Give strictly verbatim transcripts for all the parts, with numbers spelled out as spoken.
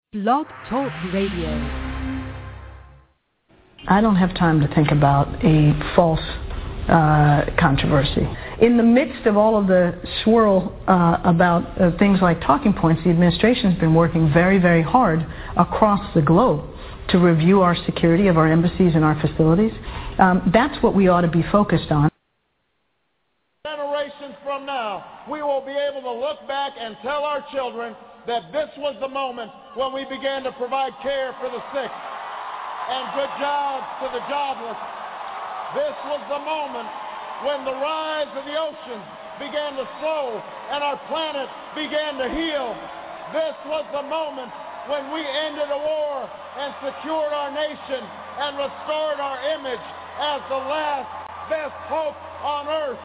Blog Talk Radio. I don't have time to think about a false uh, controversy. In the midst of all of the swirl uh, about uh, things like talking points, the administration has been working very, very hard across the globe to review our security of our embassies and our facilities. Um, that's what we ought to be focused on. Generations from now, we will be able to look back and tell our children that this was the moment when we began to provide care for the sick and good jobs to the jobless. This was the moment when the rise of the oceans began to slow and our planet began to heal. This was the moment when we ended a war and secured our nation and restored our image as the last best hope on earth.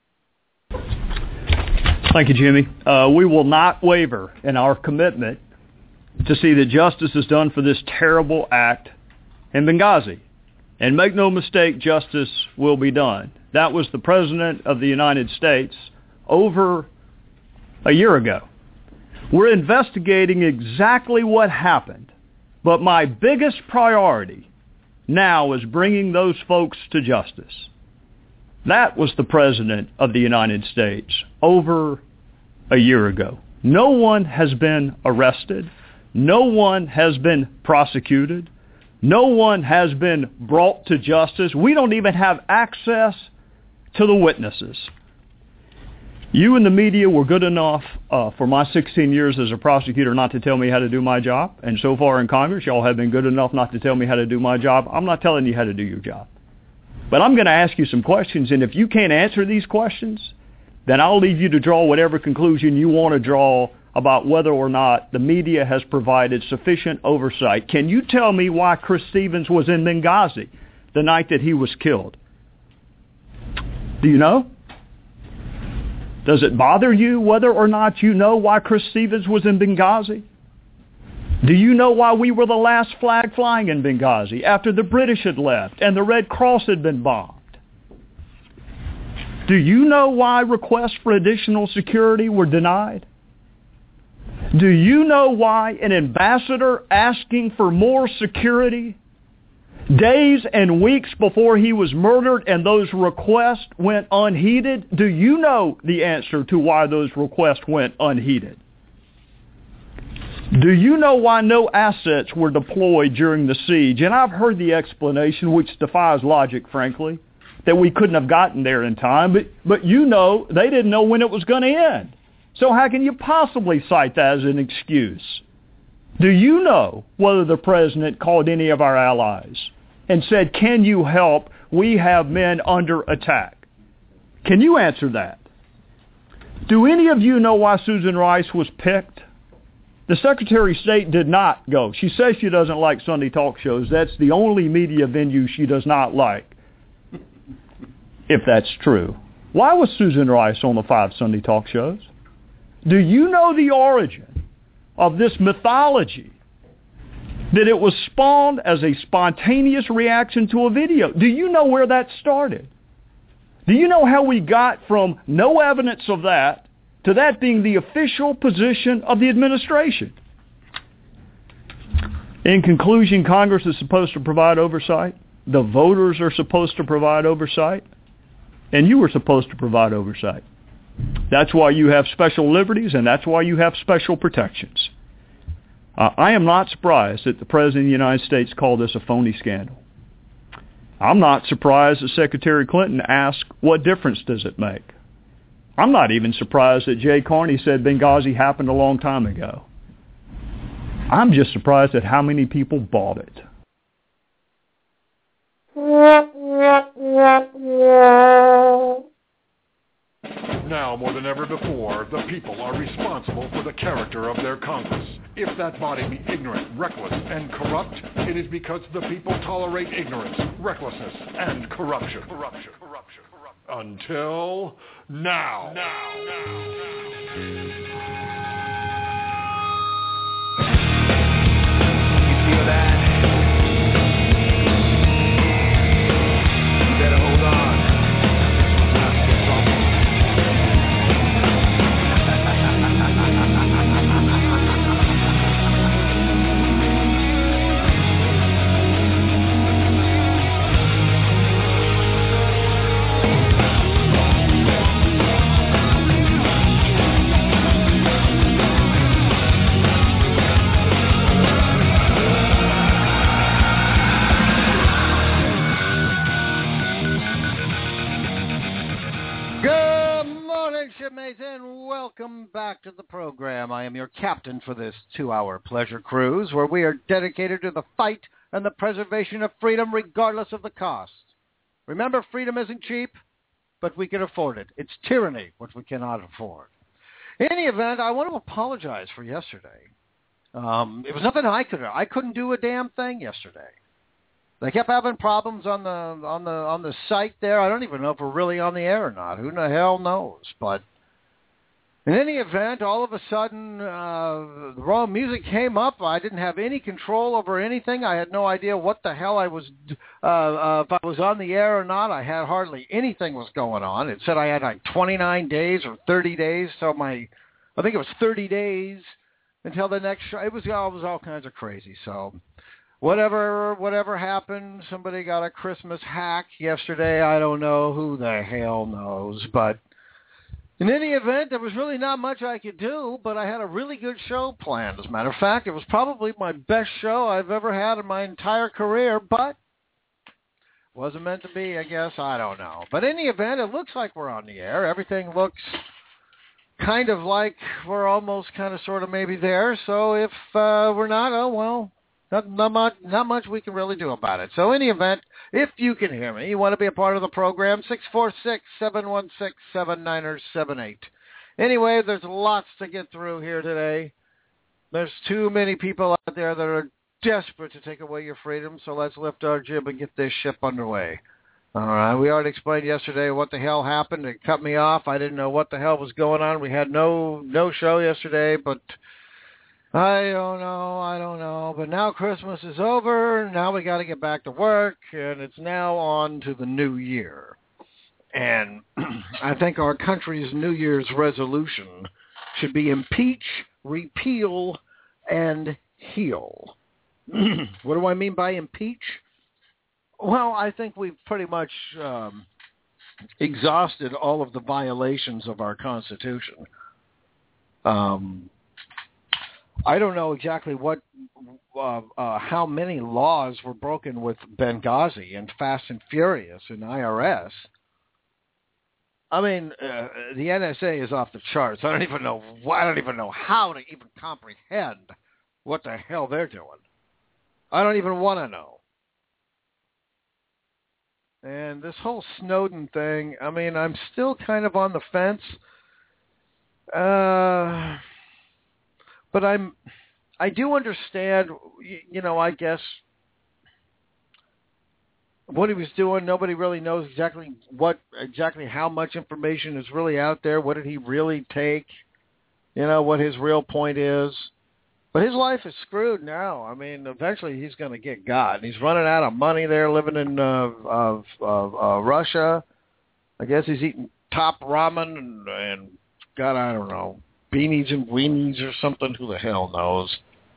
Thank you, Jimmy. Uh, we will not waver in our commitment to see that justice is done for this terrible act in Benghazi. And make no mistake, justice will be done. That was the President of the United States over a year ago. We're investigating exactly what happened. But my biggest priority now is bringing those folks to justice. That was the President of the United States over a year ago. No one has been arrested. No one has been prosecuted. No one has been brought to justice. We don't even have access to the witnesses. You and the media were good enough uh, for my sixteen years as a prosecutor not to tell me how to do my job. And so far in Congress, y'all have been good enough not to tell me how to do my job. I'm not telling you how to do your job. But I'm going to ask you some questions, and if you can't answer these questions, then I'll leave you to draw whatever conclusion you want to draw about whether or not the media has provided sufficient oversight. Can you tell me why Chris Stevens was in Benghazi the night that he was killed? Do you know? Does it bother you whether or not you know why Chris Stevens was in Benghazi? Do you know why we were the last flag flying in Benghazi after the British had left and the Red Cross had been bombed? Do you know why requests for additional security were denied? Do you know why an ambassador asking for more security days and weeks before he was murdered and those requests went unheeded? Do you know the answer to why those requests went unheeded? Do you know why no assets were deployed during the siege? And I've heard the explanation, which defies logic, frankly, that we couldn't have gotten there in time. But, but you know, they didn't know when it was going to end. So how can you possibly cite that as an excuse? Do you know whether the president called any of our allies and said, can you help? We have men under attack. Can you answer that? Do any of you know why Susan Rice was picked? The Secretary of State did not go. She says she doesn't like Sunday talk shows. That's the only media venue she does not like, if that's true. Why was Susan Rice on the five Sunday talk shows? Do you know the origin of this mythology that it was spawned as a spontaneous reaction to a video? Do you know where that started? Do you know how we got from no evidence of that to that being the official position of the administration? In conclusion, Congress is supposed to provide oversight. The voters are supposed to provide oversight. And you were supposed to provide oversight. That's why you have special liberties, and that's why you have special protections. Uh, I am not surprised that the President of the United States called this a phony scandal. I'm not surprised that Secretary Clinton asked, what difference does it make? I'm not even surprised that Jay Carney said Benghazi happened a long time ago. I'm just surprised at how many people bought it. Now more than ever before, the people are responsible for the character of their Congress. If that body be ignorant, reckless, and corrupt, it is because the people tolerate ignorance, recklessness, and corruption. Corruption. Corruption. Corruption. Until now. Now. Now. You feel that? You better hold on. welcome back to the program. I am your captain for this two-hour pleasure cruise where we are dedicated to the fight and the preservation of freedom regardless of the cost. Remember, freedom isn't cheap, but we can afford it. It's tyranny, what we cannot afford. In any event, I want to apologize for yesterday. Um, it was nothing I could. I couldn't do a damn thing yesterday. They kept having problems on the on the on the site there. I don't even know if we're really on the air or not. Who the hell knows? But in any event, all of a sudden, uh, the wrong music came up. I didn't have any control over anything. I had no idea what the hell I was, uh, uh, if I was on the air or not. I had hardly anything was going on. It said I had like twenty-nine days or thirty days. So my, I think it was thirty days until the next show. It was, it was all kinds of crazy. So whatever, whatever happened, somebody got a Christmas hack yesterday. I don't know. Who the hell knows? But in any event, there was really not much I could do, but I had a really good show planned. As a matter of fact, it was probably my best show I've ever had in my entire career, but wasn't meant to be, I guess. I don't know. But in any event, it looks like we're on the air. Everything looks kind of like we're almost kind of sort of maybe there. So if uh, we're not, oh, well, not, not, much, not much we can really do about it. So in any event, if you can hear me, you want to be a part of the program, six four six, seven one six, seven nine seven eight. Anyway, there's lots to get through here today. There's too many people out there that are desperate to take away your freedom, so let's lift our jib and get this ship underway. All right, we already explained yesterday what the hell happened. It cut me off. I didn't know what the hell was going on. We had no no show yesterday, but I don't know, I don't know. But now Christmas is over. Now we got to get back to work, and it's now on to the new year. And I think our country's New Year's resolution should be impeach, repeal, and heal. What do I mean by impeach? Well, I think we've pretty much um, exhausted all of the violations of our Constitution. Um, I don't know exactly what, uh, uh, how many laws were broken with Benghazi and Fast and Furious and I R S. I mean, uh, the N S A is off the charts. I don't even know. I don't even know how to even comprehend what the hell they're doing. I don't even want to know. And this whole Snowden thing, I mean, I'm still kind of on the fence. Uh, but I'm, I do understand, you, you know, I guess what he was doing. Nobody really knows exactly what, exactly how much information is really out there. What did he really take? You know, what his real point is. But his life is screwed now. I mean, eventually he's going to get got. He's running out of money there, living in uh, uh, uh, uh, Russia. I guess he's eating top ramen and, and got, I don't know, beanies and weenies or something. Who the hell knows?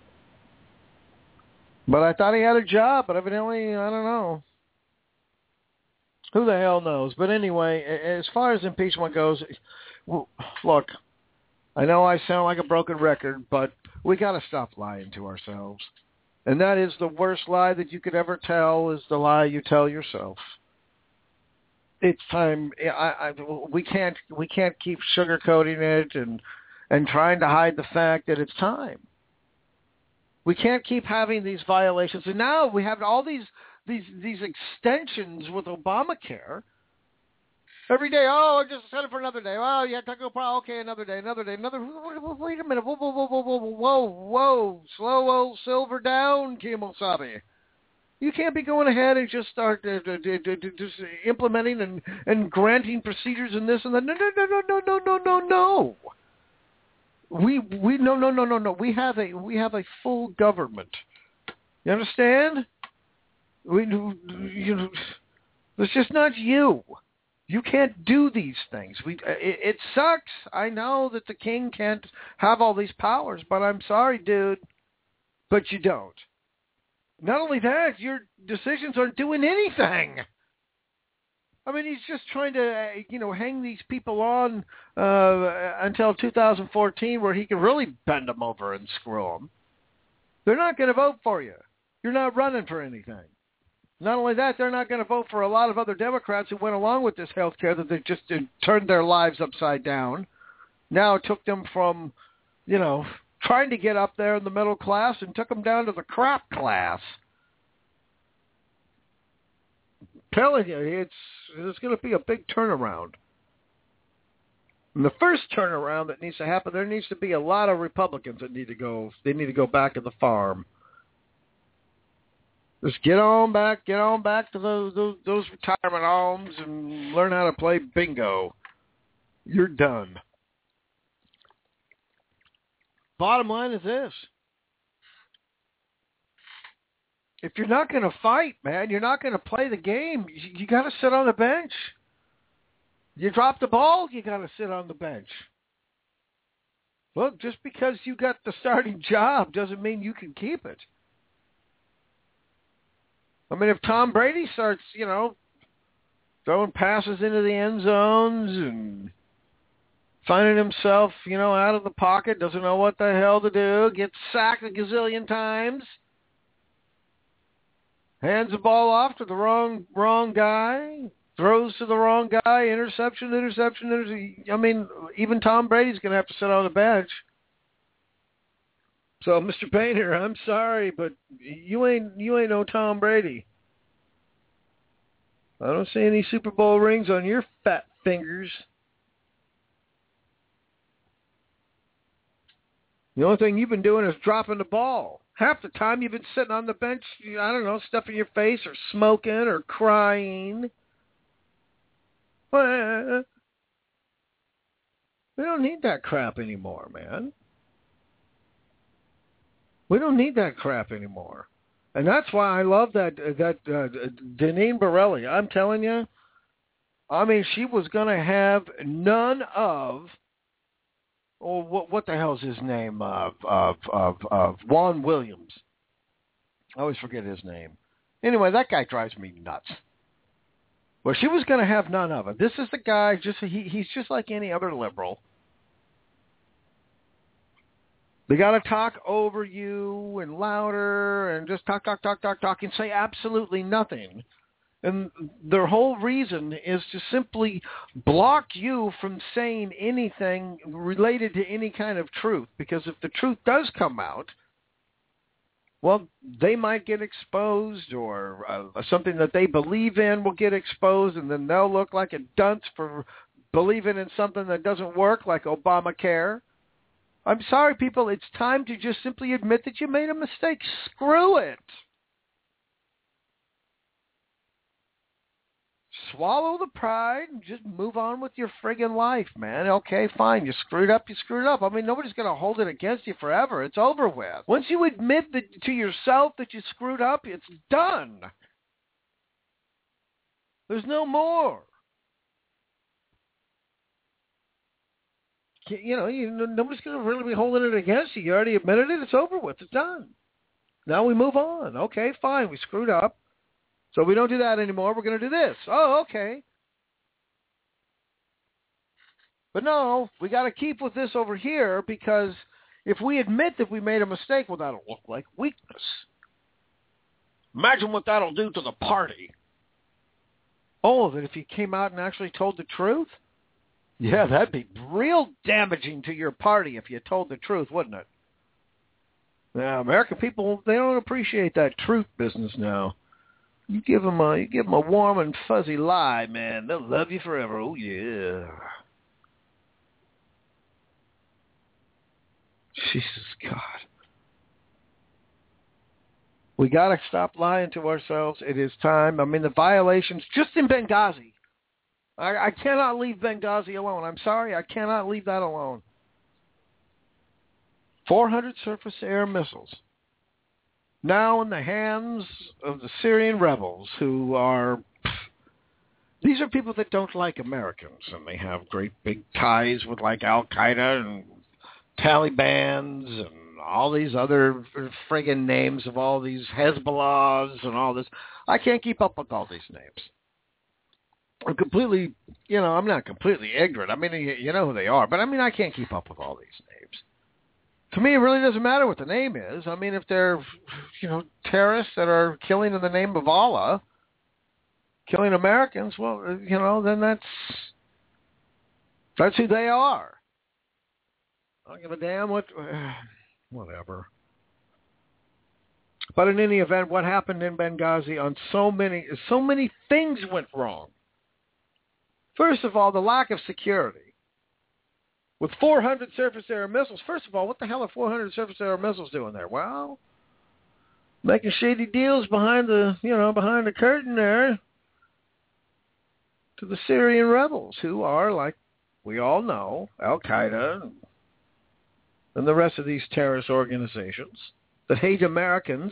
But I thought he had a job, but evidently, I don't know. Who the hell knows? But anyway, as far as impeachment goes, look, I know I sound like a broken record, but we got to stop lying to ourselves. And that is the worst lie that you could ever tell, is the lie you tell yourself. It's time. I, I, we can't we can't keep sugarcoating it and and trying to hide the fact that it's time. We can't keep having these violations. And now we have all these these these extensions with Obamacare. Every day, oh, I just set it for another day. Oh, yeah, Taco Pro, okay, another day, another day, another. Wait a minute, whoa, whoa, whoa, whoa, whoa, whoa, whoa, slow old silver down, Kemosabe. You can't be going ahead and just start uh, d- d- d- d- just implementing and, and granting procedures and this and that. No, no, no, no, no, no, no, no, no. We we no no no no no. We have a we have a full government. You understand? We you know, it's just not you. You can't do these things. We, it, it sucks. I know that the king can't have all these powers, but I'm sorry, dude, but you don't. Not only that, your decisions aren't doing anything. I mean, he's just trying to, you know, hang these people on uh, until two thousand fourteen, where he can really bend them over and screw them. They're not going to vote for you. You're not running for anything. Not only that, they're not going to vote for a lot of other Democrats who went along with this health care that they just uh, turned their lives upside down. now it took them from, you know, trying to get up there in the middle class and took them down to the crap class. I'm telling you, it's, it's going to be a big turnaround. And the first turnaround that needs to happen, there needs to be a lot of Republicans that need to go, they need to go back to the farm. Just get on back, get on back to those, those those retirement homes and learn how to play bingo. You're done. Bottom line is this. If you're not going to fight, man, you're not going to play the game, you, you got to sit on the bench. You drop the ball, you got to sit on the bench. Look, just because you got the starting job doesn't mean you can keep it. I mean, if Tom Brady starts, you know, throwing passes into the end zones and finding himself, you know, out of the pocket, doesn't know what the hell to do, gets sacked a gazillion times, hands the ball off to the wrong wrong guy, throws to the wrong guy, interception, interception, interception. I mean, even Tom Brady's going to have to sit on the bench. So, Mister Painter, I'm sorry, but you ain't you ain't no Tom Brady. I don't see any Super Bowl rings on your fat fingers. The only thing you've been doing is dropping the ball. Half the time you've been sitting on the bench, I don't know, stuffing your face or smoking or crying. Well, we don't need that crap anymore, man. We don't need that crap anymore. And that's why I love that that uh, Deneen Borelli. I'm telling you, I mean, she was going to have none of, oh, what, what the hell's his name, of, of, of, of Juan Williams. I always forget his name. Anyway, that guy drives me nuts. Well, she was going to have none of it. This is the guy, just he, he's just like any other liberal. They got to talk over you and louder and just talk, talk, talk, talk, talk and say absolutely nothing. And their whole reason is to simply block you from saying anything related to any kind of truth. Because if the truth does come out, well, they might get exposed, or uh, something that they believe in will get exposed, and then they'll look like a dunce for believing in something that doesn't work, like Obamacare. I'm sorry, people. It's time to just simply admit that you made a mistake. Screw it. Swallow the pride and just move on with your friggin' life, man. Okay, fine. You screwed up, you screwed up. I mean, nobody's going to hold it against you forever. It's over with. Once you admit that, to yourself that you screwed up, it's done. There's no more. You know, you, nobody's going to really be holding it against you. You already admitted it. It's over with. It's done. Now we move on. Okay, fine. We screwed up. So we don't do that anymore. We're going to do this. Oh, okay. But no, we got to keep with this over here, because if we admit that we made a mistake, well, that'll look like weakness. Imagine what that'll do to the party. Oh, that if you came out and actually told the truth? Yeah, that'd be real damaging to your party if you told the truth, wouldn't it? Now, American people, they don't appreciate that truth business now. You give them a, you give them a warm and fuzzy lie, man, they'll love you forever. Oh, yeah. Jesus, God. We got to stop lying to ourselves. It is time. I mean, the violations, just in Benghazi. I, I cannot leave Benghazi alone. I'm sorry, I cannot leave that alone. four hundred surface-air missiles. Now in the hands of the Syrian rebels, who are, these are people that don't like Americans, and they have great big ties with like Al-Qaeda and Talibans and all these other friggin' names of all these Hezbollahs and all this. I can't keep up with all these names. I'm completely, you know, I'm not completely ignorant. I mean, you know who they are, but I mean, I can't keep up with all these names. To me, it really doesn't matter what the name is. I mean, if they're, you know, terrorists that are killing in the name of Allah, killing Americans, well, you know, then that's, that's who they are. I don't give a damn what, uh, whatever. But in any event, what happened in Benghazi on so many, so many things went wrong. First of all, the lack of security. With four hundred surface-to-air missiles, first of all, what the hell are four hundred surface-to-air missiles doing there? Well, making shady deals behind the, you know, behind the curtain there to the Syrian rebels, who are, like we all know, Al-Qaeda and the rest of these terrorist organizations that hate Americans.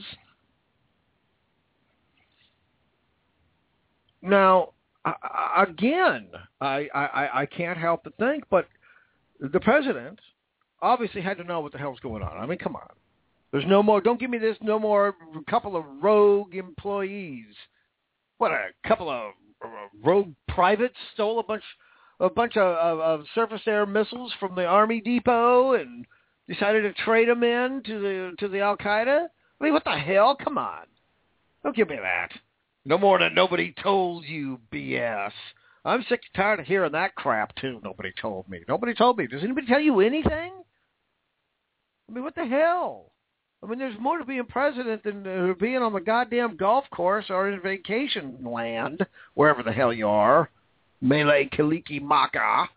Now, again, I, I, I can't help but think, but the president obviously had to know what the hell's going on. I mean, come on. There's no more, don't give me this, no more couple of rogue employees. What, a couple of rogue privates stole a bunch a bunch of, of, of surface-air missiles from the Army Depot and decided to trade them in to the to the Al-Qaeda? I mean, what the hell? Come on. Don't give me that. No more than nobody told you B S. I'm sick and tired of hearing that crap, too. Nobody told me. Nobody told me. Does anybody tell you anything? I mean, what the hell? I mean, there's more to being president than uh, being on the goddamn golf course or in vacation land, wherever the hell you are. Mele Kalikimaka.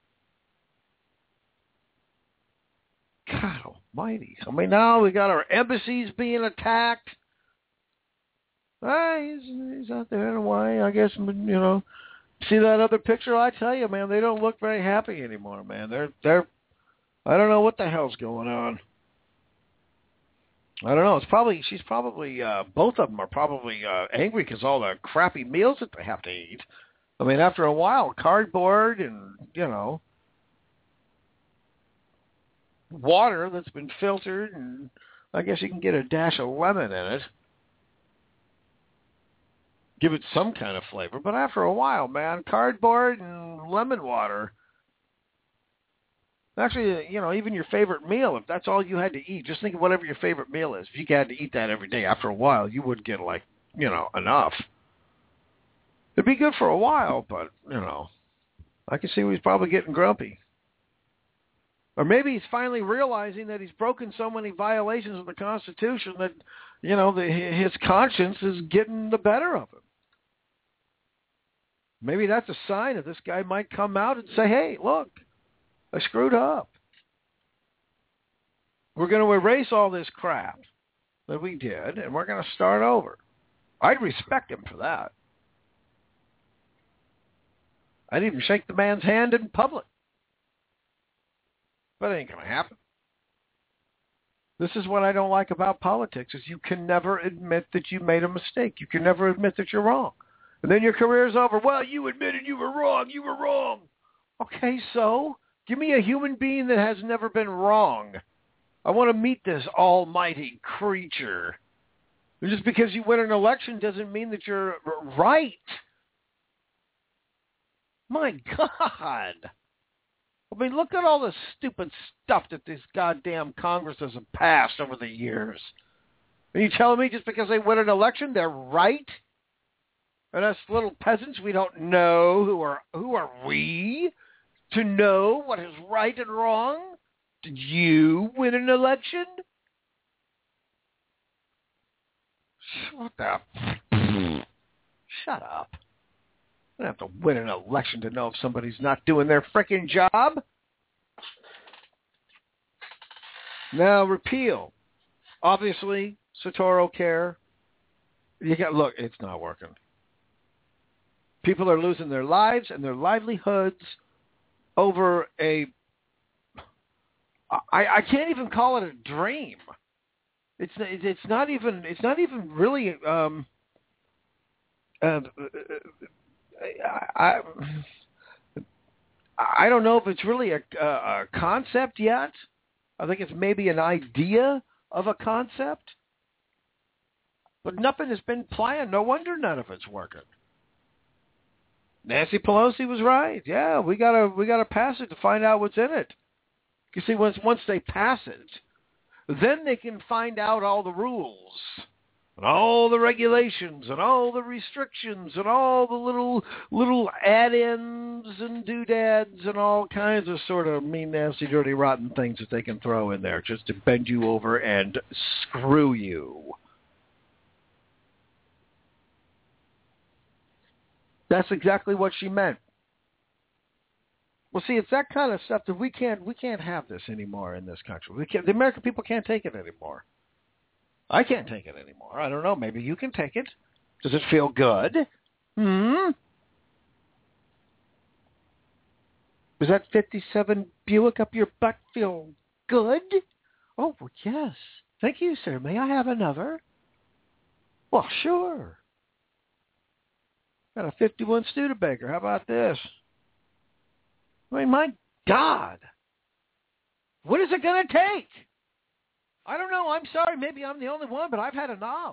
God almighty. I mean, now we got our embassies being attacked. Ah, he's, he's out there in Hawaii, I guess, you know. See that other picture? I tell you, man, they don't look very happy anymore, man. They're, they're, I don't know what the hell's going on. I don't know. It's probably, she's probably, uh, both of them are probably uh, angry because all the crappy meals that they have to eat. I mean, after a while, cardboard and, you know, water that's been filtered, and I guess you can get a dash of lemon in it. Give it some kind of flavor. But after a while, man, cardboard and lemon water. Actually, you know, even your favorite meal, if that's all you had to eat, just think of whatever your favorite meal is. If you had to eat that every day, after a while, you wouldn't get, like, you know, enough. It'd be good for a while, but, you know, I can see he's probably getting grumpy. Or maybe he's finally realizing that he's broken so many violations of the Constitution that, you know, the, his conscience is getting the better of him. Maybe that's a sign that this guy might come out and say, hey, look, I screwed up. We're going to erase all this crap that we did, and we're going to start over. I'd respect him for that. I'd even shake the man's hand in public. But it ain't going to happen. This is what I don't like about politics, is you can never admit that you made a mistake. You can never admit that you're wrong. And then your career's over. Well, you admitted you were wrong. You were wrong. Okay, so give me a human being that has never been wrong. I want to meet this almighty creature. And just because you win an election doesn't mean that you're right. My God. I mean, look at all the stupid stuff that this goddamn Congress has passed over the years. Are you telling me just because they win an election, they're right? And us little peasants, we don't know who are who are we to know what is right and wrong? Did you win an election? What the? Shut up. You don't have to win an election to know if somebody's not doing their frickin' job. Now, repeal. Obviously, Soetoro Care. You got look, it's not working. People are losing their lives and their livelihoods over a. I, I can't even call it a dream. It's it's not even it's not even really. Um, uh, I, I don't know if it's really a, a concept yet. I think it's maybe an idea of a concept. But nothing has been planned. No wonder none of it's working. Nancy Pelosi was right. Yeah, we gotta we gotta pass it to find out what's in it. You see, once once they pass it, then they can find out all the rules. and all the regulations and all the restrictions and all the little little add-ins and doodads and all kinds of sort of mean, nasty, dirty, rotten things that they can throw in there just to bend you over and screw you. That's exactly what she meant. Well, see, it's that kind of stuff that we can't we can't have this anymore in this country. We can't. The American people can't take it anymore. I can't take it anymore. I don't know. Maybe you can take it. Does it feel good? Hmm? Does that fifty-seven Buick up your butt feel good? Oh, well, yes. Thank you, sir. May I have another? Well, sure. Got a fifty-one Studebaker. How about this? I mean, my God. What is it going to take? I don't know. I'm sorry. Maybe I'm the only one, but I've had enough.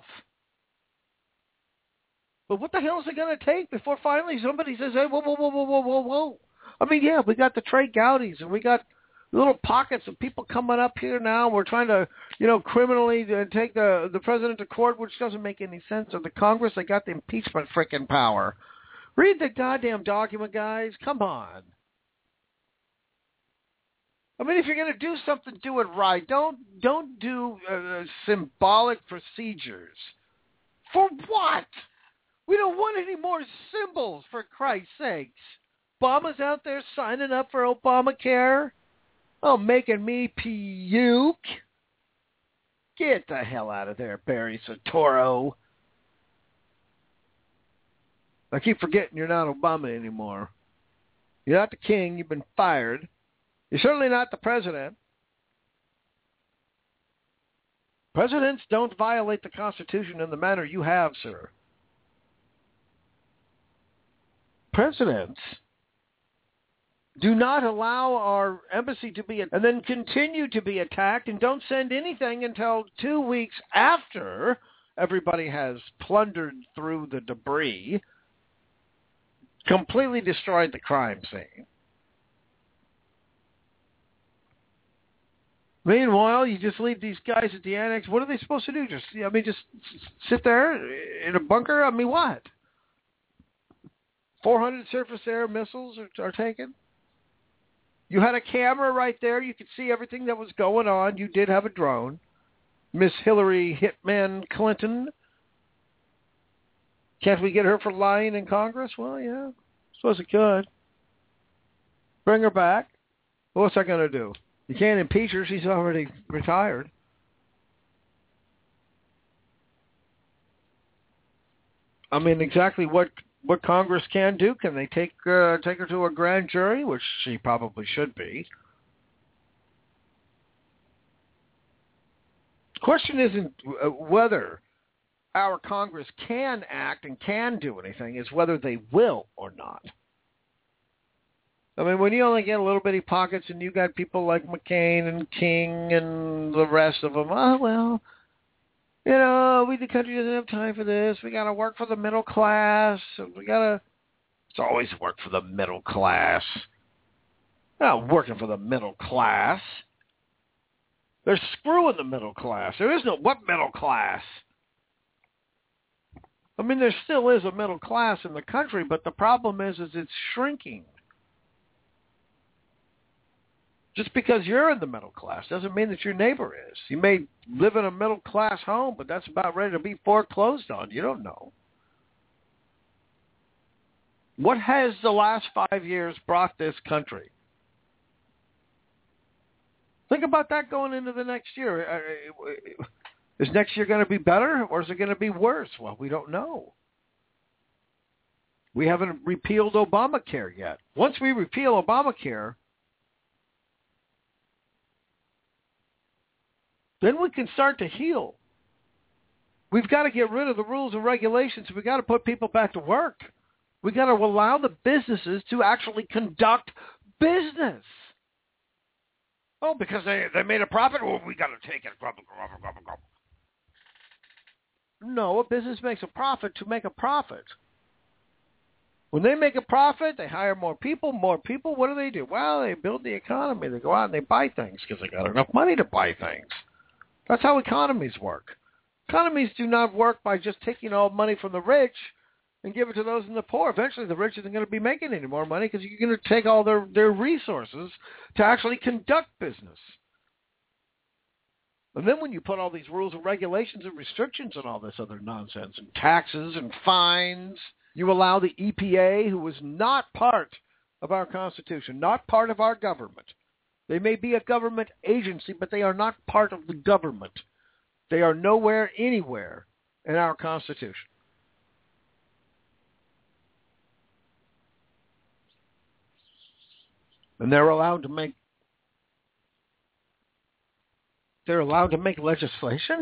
But what the hell is it going to take before finally somebody says, hey, whoa, whoa, whoa, whoa, whoa, whoa, whoa. I mean, yeah, we got the Trey Gowdies, and we got little pockets of people coming up here now. We're trying to, you know, criminally take the, the president to court, which doesn't make any sense. Or the Congress, they got the impeachment frickin' power. Read the goddamn document, guys. Come on. I mean, if you're going to do something, do it right. Don't don't do uh, symbolic procedures. For what? We don't want any more symbols, for Christ's sakes. Obama's out there signing up for Obamacare. Oh, making me puke. Get the hell out of there, Barry Soetoro. I keep forgetting you're not Obama anymore. You're not the king. You've been fired. You're certainly not the president. Presidents don't violate the Constitution in the manner you have, sir. Presidents do not allow our embassy to be, and then continue to be attacked, and don't send anything until two weeks after everybody has plundered through the debris, completely destroyed the crime scene. Meanwhile, you just leave these guys at the annex. What are they supposed to do? Just, I mean, just sit there in a bunker? I mean, what? four hundred surface air missiles are, are taken? You had a camera right there. You could see everything that was going on. You did have a drone. Miss Hillary Hitman Clinton. Can't we get her for lying in Congress? Well, yeah. Suppose it could. Bring her back. Well, what's that going to do? You can't impeach her. She's already retired. I mean, exactly what what Congress can do. Can they take uh, take her to a grand jury, which she probably should be? The question isn't whether our Congress can act and can do anything. It's whether they will or not. I mean, when you only get little bitty pockets and you got people like McCain and King and the rest of them, oh, well, you know, we the country doesn't have time for this. We got to work for the middle class. We got to, it's always work for the middle class. Not working for the middle class. They're screwing the middle class. There is no, what middle class? I mean, there still is a middle class in the country, but the problem is, is it's shrinking. Just because you're in the middle class doesn't mean that your neighbor is. You may live in a middle-class home, but that's about ready to be foreclosed on. You don't know. What has the last five years brought this country? Think about that going into the next year. Is next year going to be better, or is it going to be worse? Well, we don't know. We haven't repealed Obamacare yet. Once we repeal Obamacare, then we can start to heal. We've got to get rid of the rules and regulations. We've got to put people back to work. We've got to allow the businesses to actually conduct business. Oh, because they, they made a profit? Well, we got to take it. No, a business makes a profit to make a profit. When they make a profit, they hire more people. More people, what do they do? Well, they build the economy. They go out and they buy things because they got enough money to buy things. That's how economies work. Economies do not work by just taking all money from the rich and give it to those in the poor. Eventually, the rich isn't going to be making any more money because you're going to take all their, their resources to actually conduct business. And then when you put all these rules and regulations and restrictions and all this other nonsense and taxes and fines, you allow the E P A, who is not part of our Constitution, not part of our government. They may be a government agency, but they are not part of the government. They are nowhere, anywhere in our Constitution. And they're allowed to make they're allowed to make legislation?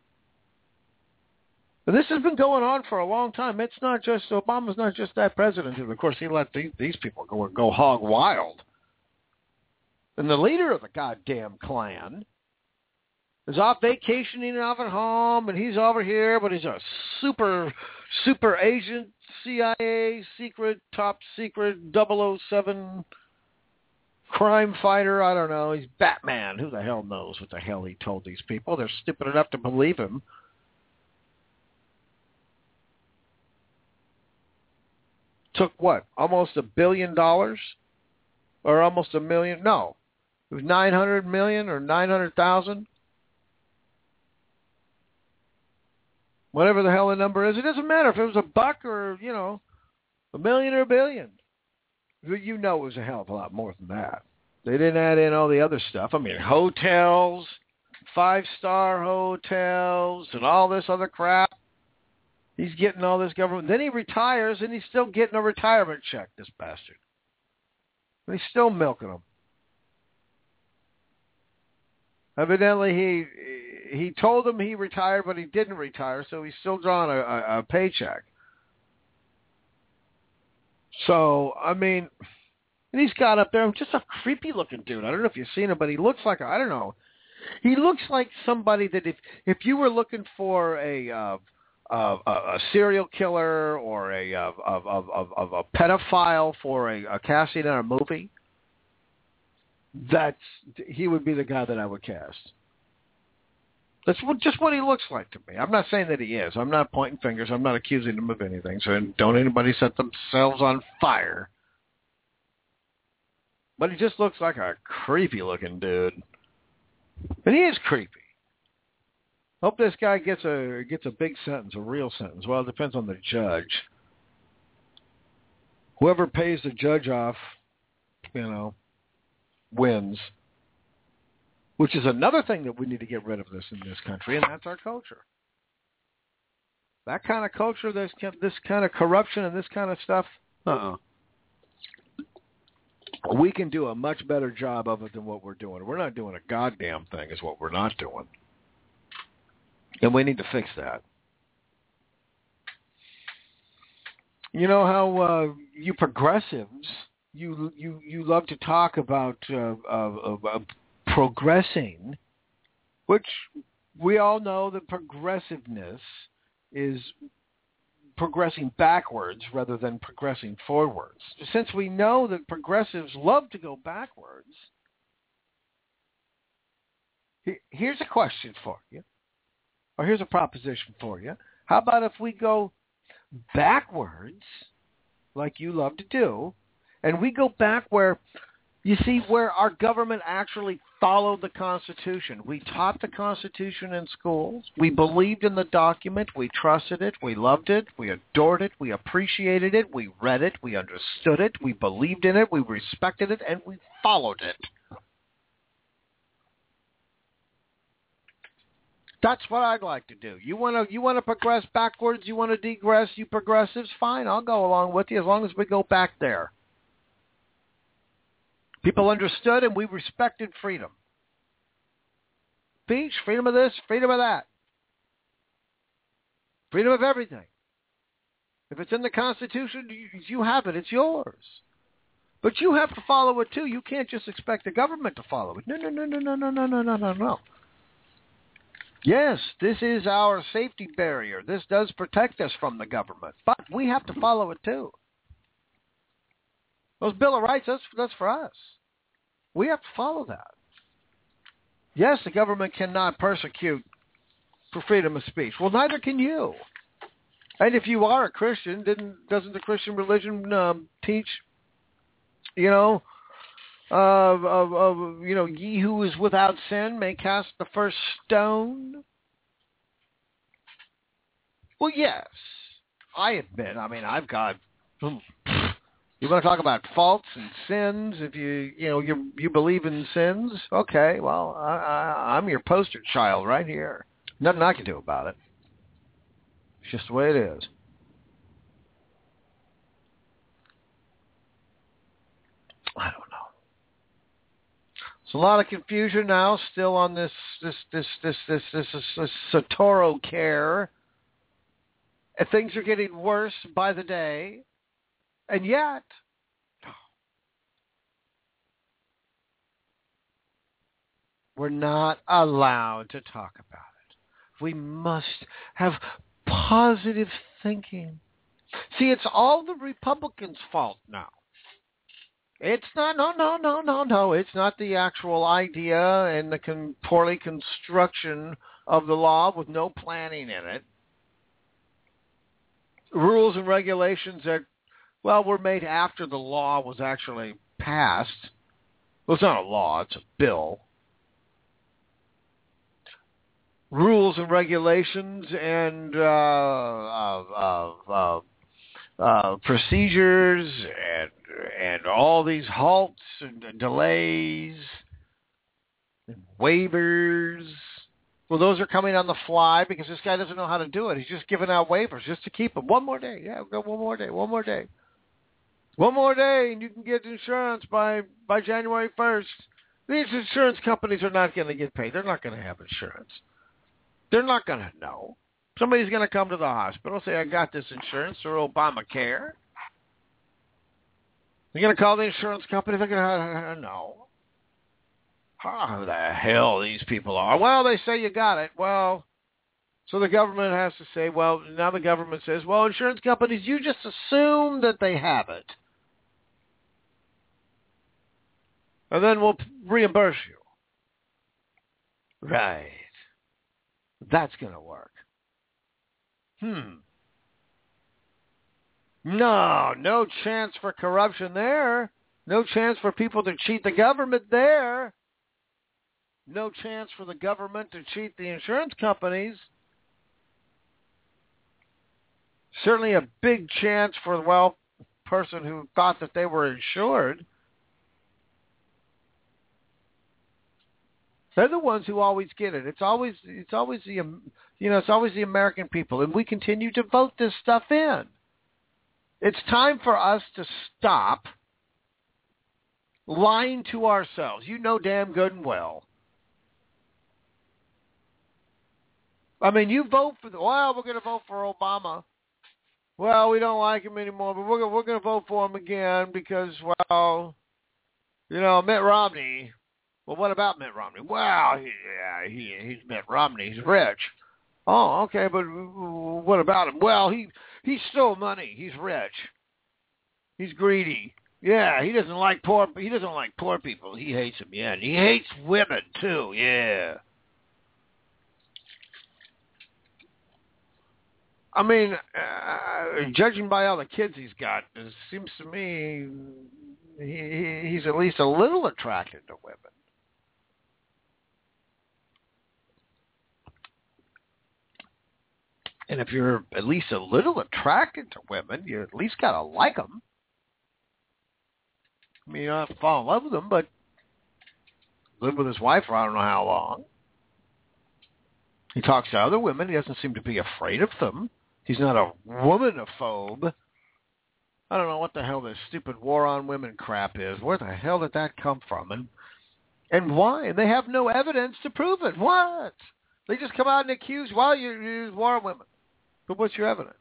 And this has been going on for a long time. It's not just Obama's not just that president. And of course, he let these, these people go go hog wild. And the leader of the goddamn Klan is off vacationing off at home, and he's over here, but he's a super, super agent, C I A, secret, top secret, double oh seven crime fighter. I don't know. He's Batman. Who the hell knows what the hell he told these people? They're stupid enough to believe him. Took what? Almost a billion dollars? Or almost a million? No. It was nine hundred million or nine hundred thousand. Whatever the hell the number is. It doesn't matter if it was a buck or, you know, a million or a billion. You know it was a hell of a lot more than that. They didn't add in all the other stuff. I mean, hotels, five-star hotels, and all this other crap. He's getting all this government. Then he retires, and he's still getting a retirement check, this bastard. And he's still milking them. Evidently, he he told them he retired, but he didn't retire, so he's still drawing a, a, a paycheck. So, I mean, and he's got up there, just a creepy-looking dude. I don't know if you've seen him, but he looks like, a, I don't know, he looks like somebody that if, if you were looking for a uh, uh, a serial killer or a of of of, of a pedophile for a, a casting in a movie, that's he would be the guy that I would cast. That's what, just what he looks like to me. I'm not saying that he is. I'm not pointing fingers. I'm not accusing him of anything. So don't anybody set themselves on fire. But he just looks like a creepy-looking dude. And he is creepy. Hope this guy gets a gets a big sentence, a real sentence. Well, it depends on the judge. Whoever pays the judge off, you know, wins. Which is another thing that we need to get rid of this in this country, and that's our culture. That kind of culture, this, this kind of corruption and this kind of stuff, uh-uh. We can do a much better job of it than what we're doing. We're not doing a goddamn thing is what we're not doing. And we need to fix that. You know how uh, you progressives, you you you love to talk about uh, uh, uh, progressing, which we all know that progressiveness is progressing backwards rather than progressing forwards. Since we know that progressives love to go backwards, here's a question for you, or here's a proposition for you. How about if we go backwards, like you love to do, and we go back where, you see, where our government actually followed the Constitution. We taught the Constitution in schools. We believed in the document. We trusted it. We loved it. We adored it. We appreciated it. We read it. We understood it. We believed in it. We respected it. And we followed it. That's what I'd like to do. You want to you want to progress backwards? You want to degress? You progressives? Fine, I'll go along with you as long as we go back there. People understood and we respected freedom. Speech, freedom of this, freedom of that. Freedom of everything. If it's in the Constitution, you have it. It's yours. But you have to follow it too. You can't just expect the government to follow it. No, no, no, no, no, no, no, no, no, no, no. Yes, this is our safety barrier. This does protect us from the government. But we have to follow it too. Those Bill of Rights, that's, that's for us. We have to follow that. Yes, the government cannot persecute for freedom of speech. Well, neither can you. And if you are a Christian, didn't doesn't the Christian religion um, teach, you know, of, of, of, you know, ye who is without sin may cast the first stone? Well, yes. I admit, I mean, I've got, you want to talk about faults and sins, if you, you know, you you believe in sins, okay, well, I, I, I'm your poster child right here. Nothing I can do about it. It's just the way it is. I don't know. There's a lot of confusion now still on this, this, this, this, this, this, this, this Soetoro care. And things are getting worse by the day. And yet, we're not allowed to talk about it. We must have positive thinking. See, it's all the Republicans' fault now. It's not, no, no, no, no, no. It's not the actual idea and the con- poorly construction of the law with no planning in it. Rules and regulations that, well, were made after the law was actually passed. Well, it's not a law, it's a bill. Rules and regulations and uh, uh, uh, uh, uh, procedures and and all these halts and delays and waivers. Well, those are coming on the fly because this guy doesn't know how to do it. He's just giving out waivers just to keep him. One more day. Yeah, we'll go one more day. One more day. One more day, and you can get insurance by, by January first. These insurance companies are not going to get paid. They're not going to have insurance. They're not going to know. Somebody's going to come to the hospital, say, I got this insurance through Obamacare. They're going to call the insurance company. They're going to know. How the hell these people are. Well, they say you got it. Well, so the government has to say, well, now the government says, well, insurance companies, you just assume that they have it. And then we'll reimburse you. Right. That's going to work. Hmm. No, no chance for corruption there. No chance for people to cheat the government there. No chance for the government to cheat the insurance companies. Certainly a big chance for the well person who thought that they were insured. They're the ones who always get it. It's always it's always the you know it's always the American people, and we continue to vote this stuff in. It's time for us to stop lying to ourselves. You know damn good and well. I mean, you vote for the, well, we're going to vote for Obama. Well, we don't like him anymore, but we're, we're going to vote for him again because, well, you know, Mitt Romney. Well, what about Mitt Romney? Well, he, yeah, he, he's Mitt Romney. He's rich. Oh, okay, but what about him? Well, he he stole money. He's rich. He's greedy. Yeah, he doesn't like poor. He doesn't like poor people. He hates them. Yeah, and he hates women too. Yeah. I mean, uh, judging by all the kids he's got, it seems to me he, he's at least a little attracted to women. And if you're at least a little attracted to women, you at least got to like them. I mean, you don't have to fall in love with them, but lived with his wife for I don't know how long. He talks to other women. He doesn't seem to be afraid of them. He's not a womanophobe. I don't know what the hell this stupid war on women crap is. Where the hell did that come from? And and why? And they have no evidence to prove it. What? They just come out and accuse, well, you use war on women. But what's your evidence?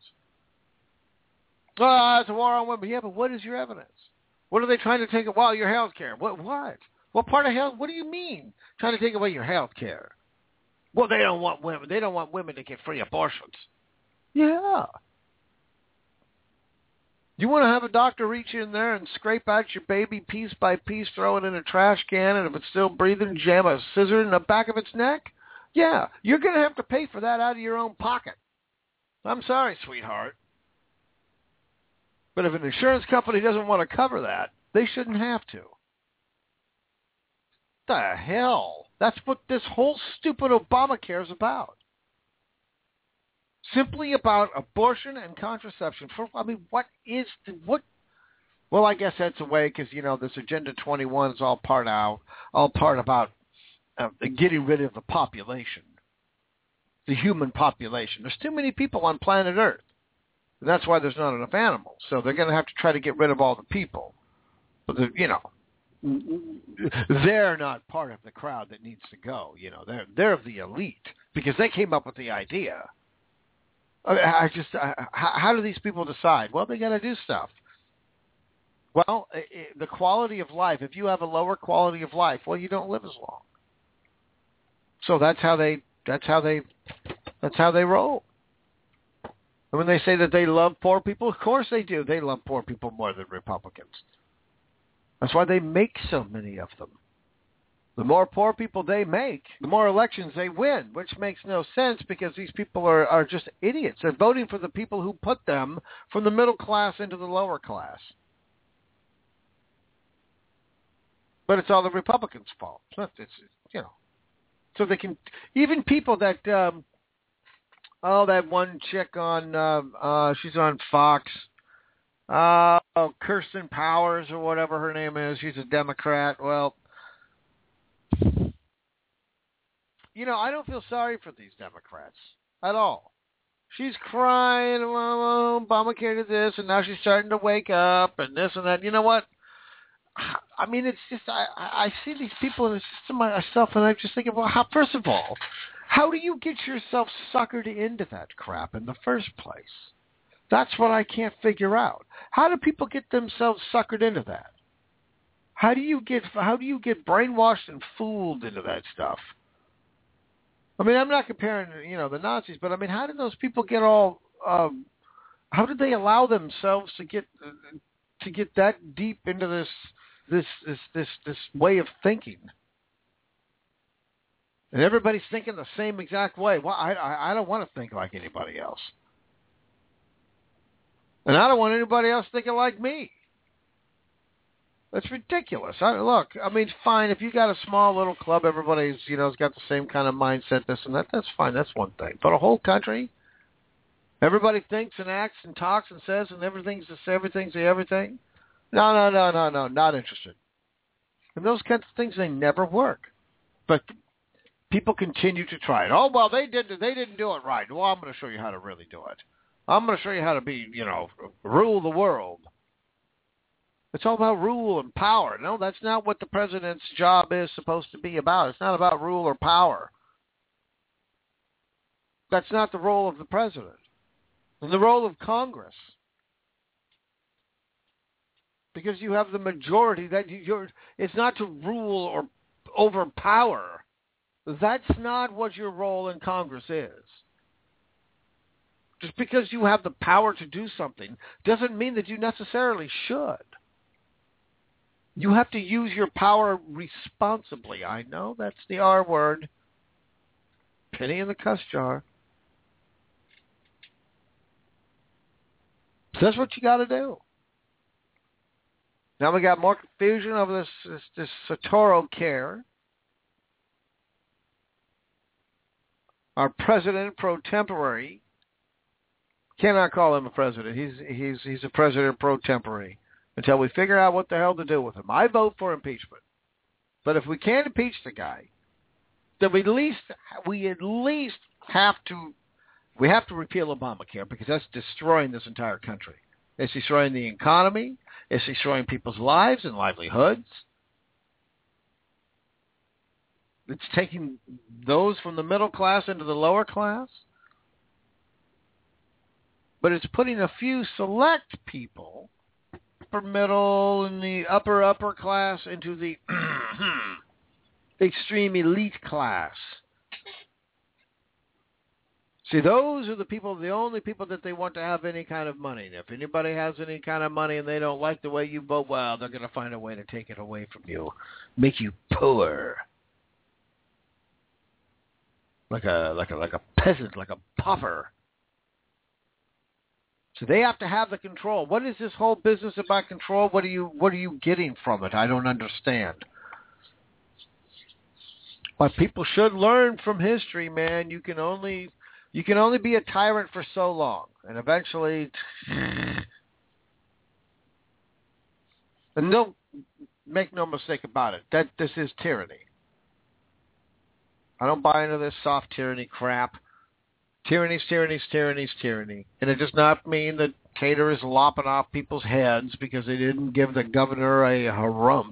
Oh, it's a war on women. Yeah, but what is your evidence? What are they trying to take away? Well, your health care. What? What? What part of health? What do you mean? Trying to take away your health care? Well, they don't want women. They don't want women to get free abortions. Yeah. You want to have a doctor reach in there and scrape out your baby piece by piece, throw it in a trash can, and if it's still breathing, jam a scissor in the back of its neck? Yeah, you're going to have to pay for that out of your own pocket. I'm sorry, sweetheart. But if an insurance company doesn't want to cover that, they shouldn't have to. The hell? That's what this whole stupid Obamacare is about. Simply about abortion and contraception. For, I mean, what is the, what? Well, I guess that's a way because, you know, this Agenda twenty-one is all part out, all part about uh, getting rid of the population, the human population. There's too many people on planet Earth. And that's why there's not enough animals. So they're going to have to try to get rid of all the people. But, the, you know, they're not part of the crowd that needs to go. You know, they're they're the elite because they came up with the idea. I, I just, I, how do these people decide? Well, they got to do stuff. Well, it, the quality of life. If you have a lower quality of life, well, you don't live as long. So that's how they. That's how they. That's how they roll. And when they say that they love poor people, of course they do. They love poor people more than Republicans. That's why they make so many of them. The more poor people they make, the more elections they win, which makes no sense because these people are, are just idiots. They're voting for the people who put them from the middle class into the lower class. But it's all the Republicans' fault. It's, you know, so they can, even people that, um, oh, that one chick on, uh, uh, she's on Fox, uh, oh, Kirsten Powers or whatever her name is. She's a Democrat. Well, you know, I don't feel sorry for these Democrats at all. She's crying, oh, Obamacare did this, and now she's starting to wake up, and this and that. You know what? I mean, it's just, I, I see these people, and it's just to myself, and I'm just thinking, well, how, first of all, how do you get yourself suckered into that crap in the first place? That's what I can't figure out. How do people get themselves suckered into that? How do you get, how do you get brainwashed and fooled into that stuff? I mean, I'm not comparing, you know, the Nazis, but I mean, how did those people get all, um, how did they allow themselves to get, uh, to get that deep into this, this, this, this, this way of thinking? And everybody's thinking the same exact way. Well, I, I, I don't want to think like anybody else. And I don't want anybody else thinking like me. That's ridiculous. I, look, I mean, fine, if you got a small little club, everybody's, you know, has got the same kind of mindset, this and that, that's fine, that's one thing. But a whole country, everybody thinks and acts and talks and says and everything's the everything's the everything. No, no, no, no, no, not interested. And those kinds of things, they never work. But people continue to try it. Oh, well, they didn't, they didn't do it right. Well, I'm going to show you how to really do it. I'm going to show you how to be, you know, rule the world. It's all about rule and power. No, that's not what the president's job is supposed to be about. It's not about rule or power. That's not the role of the president. And the role of Congress. Because you have the majority that you're, it's not to rule or overpower. That's not what your role in Congress is. Just because you have the power to do something doesn't mean that you necessarily should. You have to use your power responsibly. I know that's the R word. Penny in the cuss jar. So that's what you got to do. Now we got more confusion over this this, this Satoro care. Our president pro tempore, cannot call him a president. He's he's he's a president pro tempore until we figure out what the hell to do with him. I vote for impeachment, but if we can't impeach the guy, then we at least we at least have to we have to repeal Obamacare because that's destroying this entire country. It's destroying the economy. It's destroying people's lives and livelihoods. It's taking those from the middle class into the lower class. But it's putting a few select people, upper middle and the upper upper class, into the extreme elite class. See, those are the people, the only people that they want to have any kind of money. If anybody has any kind of money and they don't like the way you vote, well, they're going to find a way to take it away from you, make you poor. like a like a like a peasant, like a pauper. So they have to have the control. What is this whole business about control? What are you what are you getting from it? I don't understand. But people should learn from history, man. You can only you can only be a tyrant for so long, and eventually. And don't make no mistake about it. That this is tyranny. I don't buy into this soft tyranny crap. Tyranny's tyranny's tyranny's tyranny. And it does not mean that Tater is lopping off people's heads because they didn't give the governor a harumph.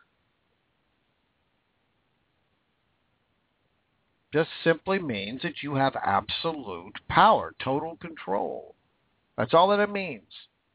Just simply means that you have absolute power, total control. That's all that it means.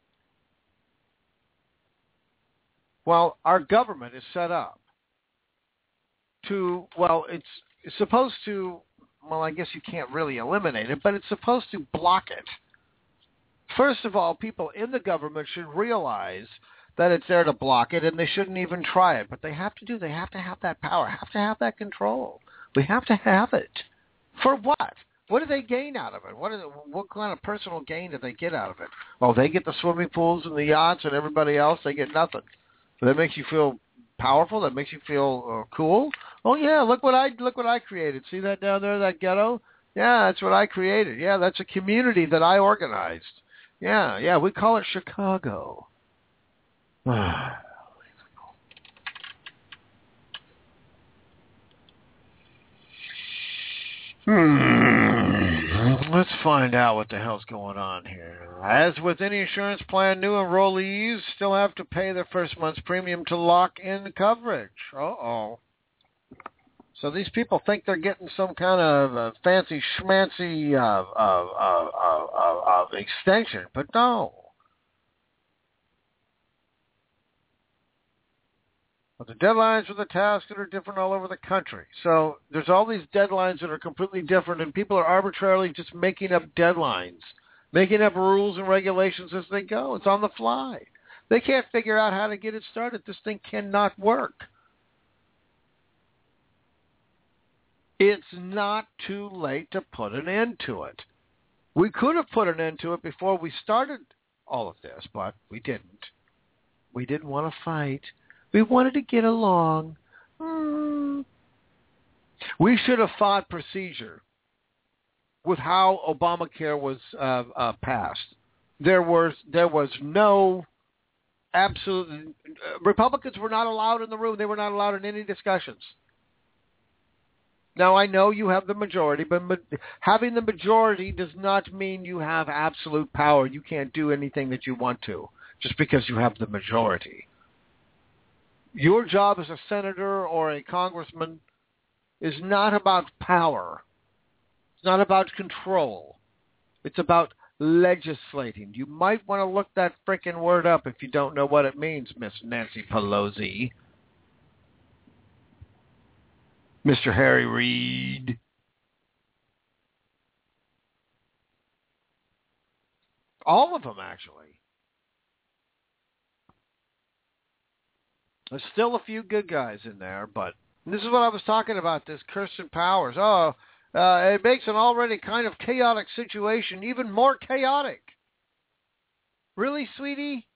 Well, our government is set up to, well, it's, it's supposed to, well, I guess you can't really eliminate it, but it's supposed to block it. First of all, people in the government should realize that it's there to block it, and they shouldn't even try it. But they have to do, they have to have that power, have to have that control. We have to have it. For what? What do they gain out of it? What, is it? What kind of personal gain do they get out of it? Well, they get the swimming pools and the yachts, and everybody else, they get nothing. That makes you feel powerful. That makes you feel uh, cool. Oh yeah, look what I look what I created. See that down there, that ghetto? Yeah, that's what I created. Yeah, that's a community that I organized. Yeah, yeah, we call it Chicago. Hmm. Let's find out what the hell's going on here. As with any insurance plan, new enrollees still have to pay their first month's premium to lock in coverage. Uh-oh. So these people think they're getting some kind of uh, fancy schmancy uh, uh, uh, uh, uh, uh, extension, but no. But the deadlines for the tasks are different all over the country. So there's all these deadlines that are completely different, and people are arbitrarily just making up deadlines, making up rules and regulations as they go. It's on the fly. They can't figure out how to get it started. This thing cannot work. It's not too late to put an end to it. We could have put an end to it before we started all of this, but we didn't. We didn't want to fight. We wanted to get along. Hmm. We should have fought procedure with how Obamacare was uh, uh, passed. There was there was no absolute. Uh, Republicans were not allowed in the room. They were not allowed in any discussions. Now, I know you have the majority, but ma- having the majority does not mean you have absolute power. You can't do anything that you want to just because you have the majority. Your job as a senator or a congressman is not about power. It's not about control. It's about legislating. You might want to look that frickin' word up if you don't know what it means, Miss Nancy Pelosi. Mister Harry Reid. All of them, actually. There's still a few good guys in there, but this is what I was talking about, this Kirsten Powers. Oh, uh, it makes an already kind of chaotic situation even more chaotic. Really, sweetie?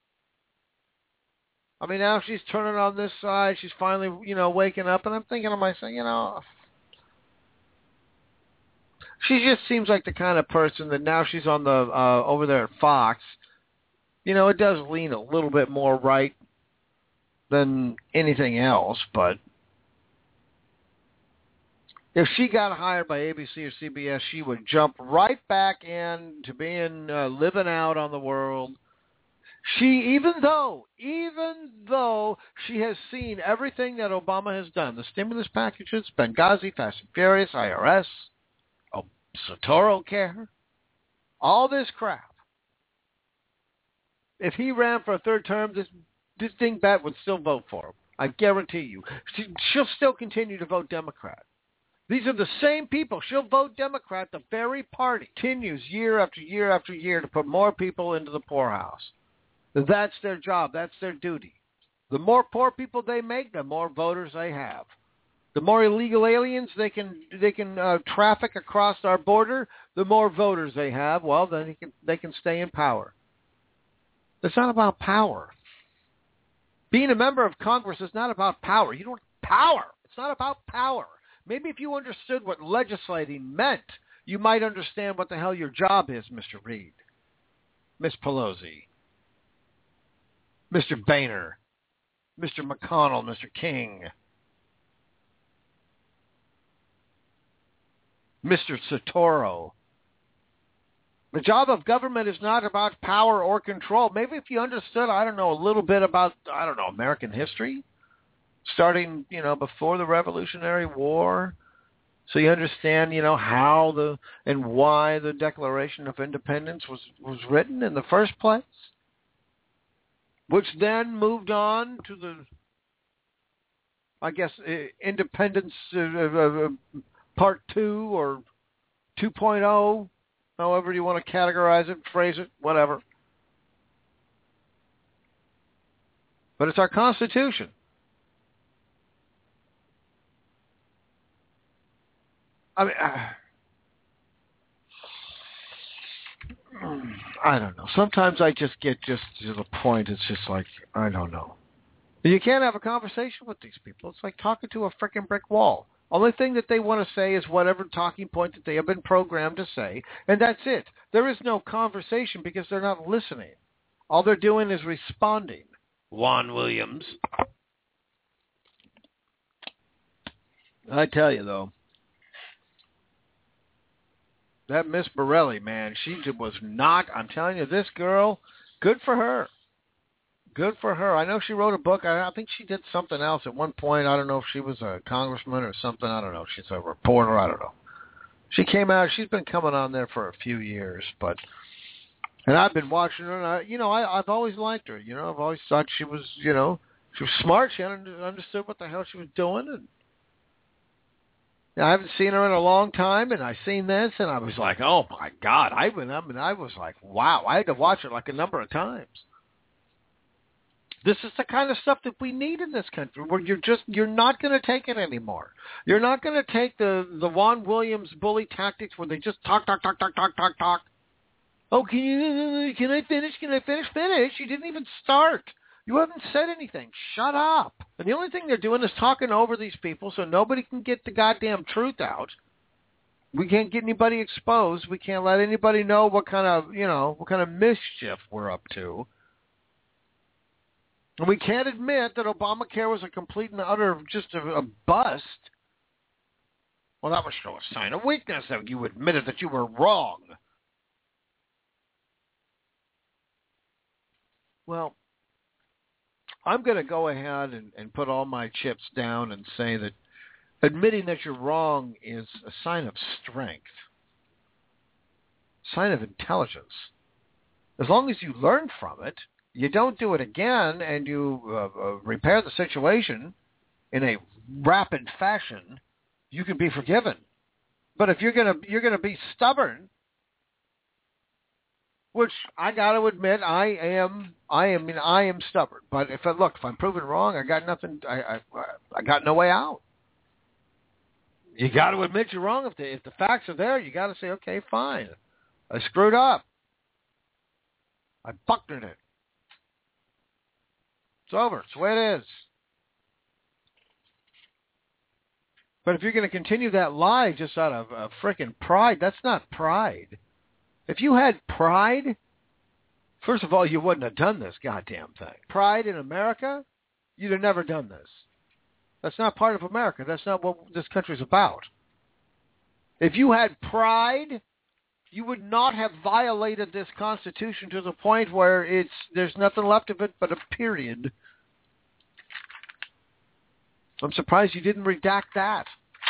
I mean, now she's turning on this side. She's finally, you know, waking up, and I'm thinking to myself, you know, she just seems like the kind of person that now she's on the uh, over there at Fox. You know, it does lean a little bit more right than anything else, but if she got hired by A B C or C B S, she would jump right back into being uh, living out on the world. She, even though, even though she has seen everything that Obama has done, the stimulus packages, Benghazi, Fast and Furious, I R S, oh, Sotoro Care, all this crap. If he ran for a third term, this this dingbat would still vote for him. I guarantee you. She, she'll still continue to vote Democrat. These are the same people. She'll vote Democrat. The very party continues year after year after year to put more people into the poorhouse. That's their job. That's their duty. The more poor people they make, the more voters they have. The more illegal aliens they can they can uh, traffic across our border, the more voters they have. Well, then they can, they can stay in power. It's not about power. Being a member of Congress is not about power. You don't power. It's not about power. Maybe if you understood what legislating meant, you might understand what the hell your job is, Mister Reid, Miss Pelosi, Mister Boehner, Mister McConnell, Mister King, Mister Soetoro. The job of government is not about power or control. Maybe if you understood, I don't know, a little bit about, I don't know, American history, starting, you know, before the Revolutionary War, so you understand, you know, how the and why the Declaration of Independence was, was written in the first place, which then moved on to the, I guess, uh, Independence uh, uh, uh, Part two or two point oh, however you want to categorize it, phrase it, whatever. But it's our Constitution. I mean, uh, I don't know. Sometimes I just get just to the point. It's just like, I don't know. You can't have a conversation with these people. It's like talking to a freaking brick wall. Only thing that they want to say is whatever talking point that they have been programmed to say, and that's it. There is no conversation because they're not listening. All they're doing is responding. Juan Williams. I tell you, though, that Miss Borelli, man, she was not, I'm telling you, this girl, good for her. Good for her. I know she wrote a book. I, I think she did something else at one point. I don't know if she was a congressman or something. I don't know. She's a reporter. I don't know. She came out. She's been coming on there for a few years, but and I've been watching her. And I, you know, I, I've always liked her. You know, I've always thought she was, you know, she was smart. She understood what the hell she was doing, and I haven't seen her in a long time. And I seen this, and I was like, oh my God! I went up, and I was like, wow! I had to watch it like a number of times. This is the kind of stuff that we need in this country, where you're just you're not going to take it anymore. You're not going to take the the Juan Williams bully tactics where they just talk, talk, talk, talk, talk, talk, talk. Oh, can you can I finish? Can I finish? Finish? You didn't even start. You haven't said anything. Shut up. And the only thing they're doing is talking over these people, so nobody can get the goddamn truth out. We can't get anybody exposed. We can't let anybody know what kind of you know what kind of mischief we're up to. And we can't admit that Obamacare was a complete and utter just a, a bust. Well, that was show a sign of weakness that you admitted that you were wrong. Well, I'm going to go ahead and, and put all my chips down and say that admitting that you're wrong is a sign of strength, sign of intelligence. As long as you learn from it, you don't do it again, and you uh, uh, repair the situation in a rapid fashion, you can be forgiven. But if you're gonna you're gonna be stubborn, which I got to admit I am I am I mean, I am stubborn. But if I look, if I'm proven wrong, I got nothing. I I, I got no way out. You got to admit you're wrong. If the if the facts are there, you got to say, okay, fine, I screwed up. I bucked it. It's over. It's the way it is. But if you're going to continue that lie just out of uh, frickin' pride, that's not pride. If you had pride, first of all, you wouldn't have done this goddamn thing. Pride in America, you'd have never done this. That's not part of America. That's not what this country's about. If you had pride, you would not have violated this Constitution to the point where it's there's nothing left of it but a period. I'm surprised you didn't redact that.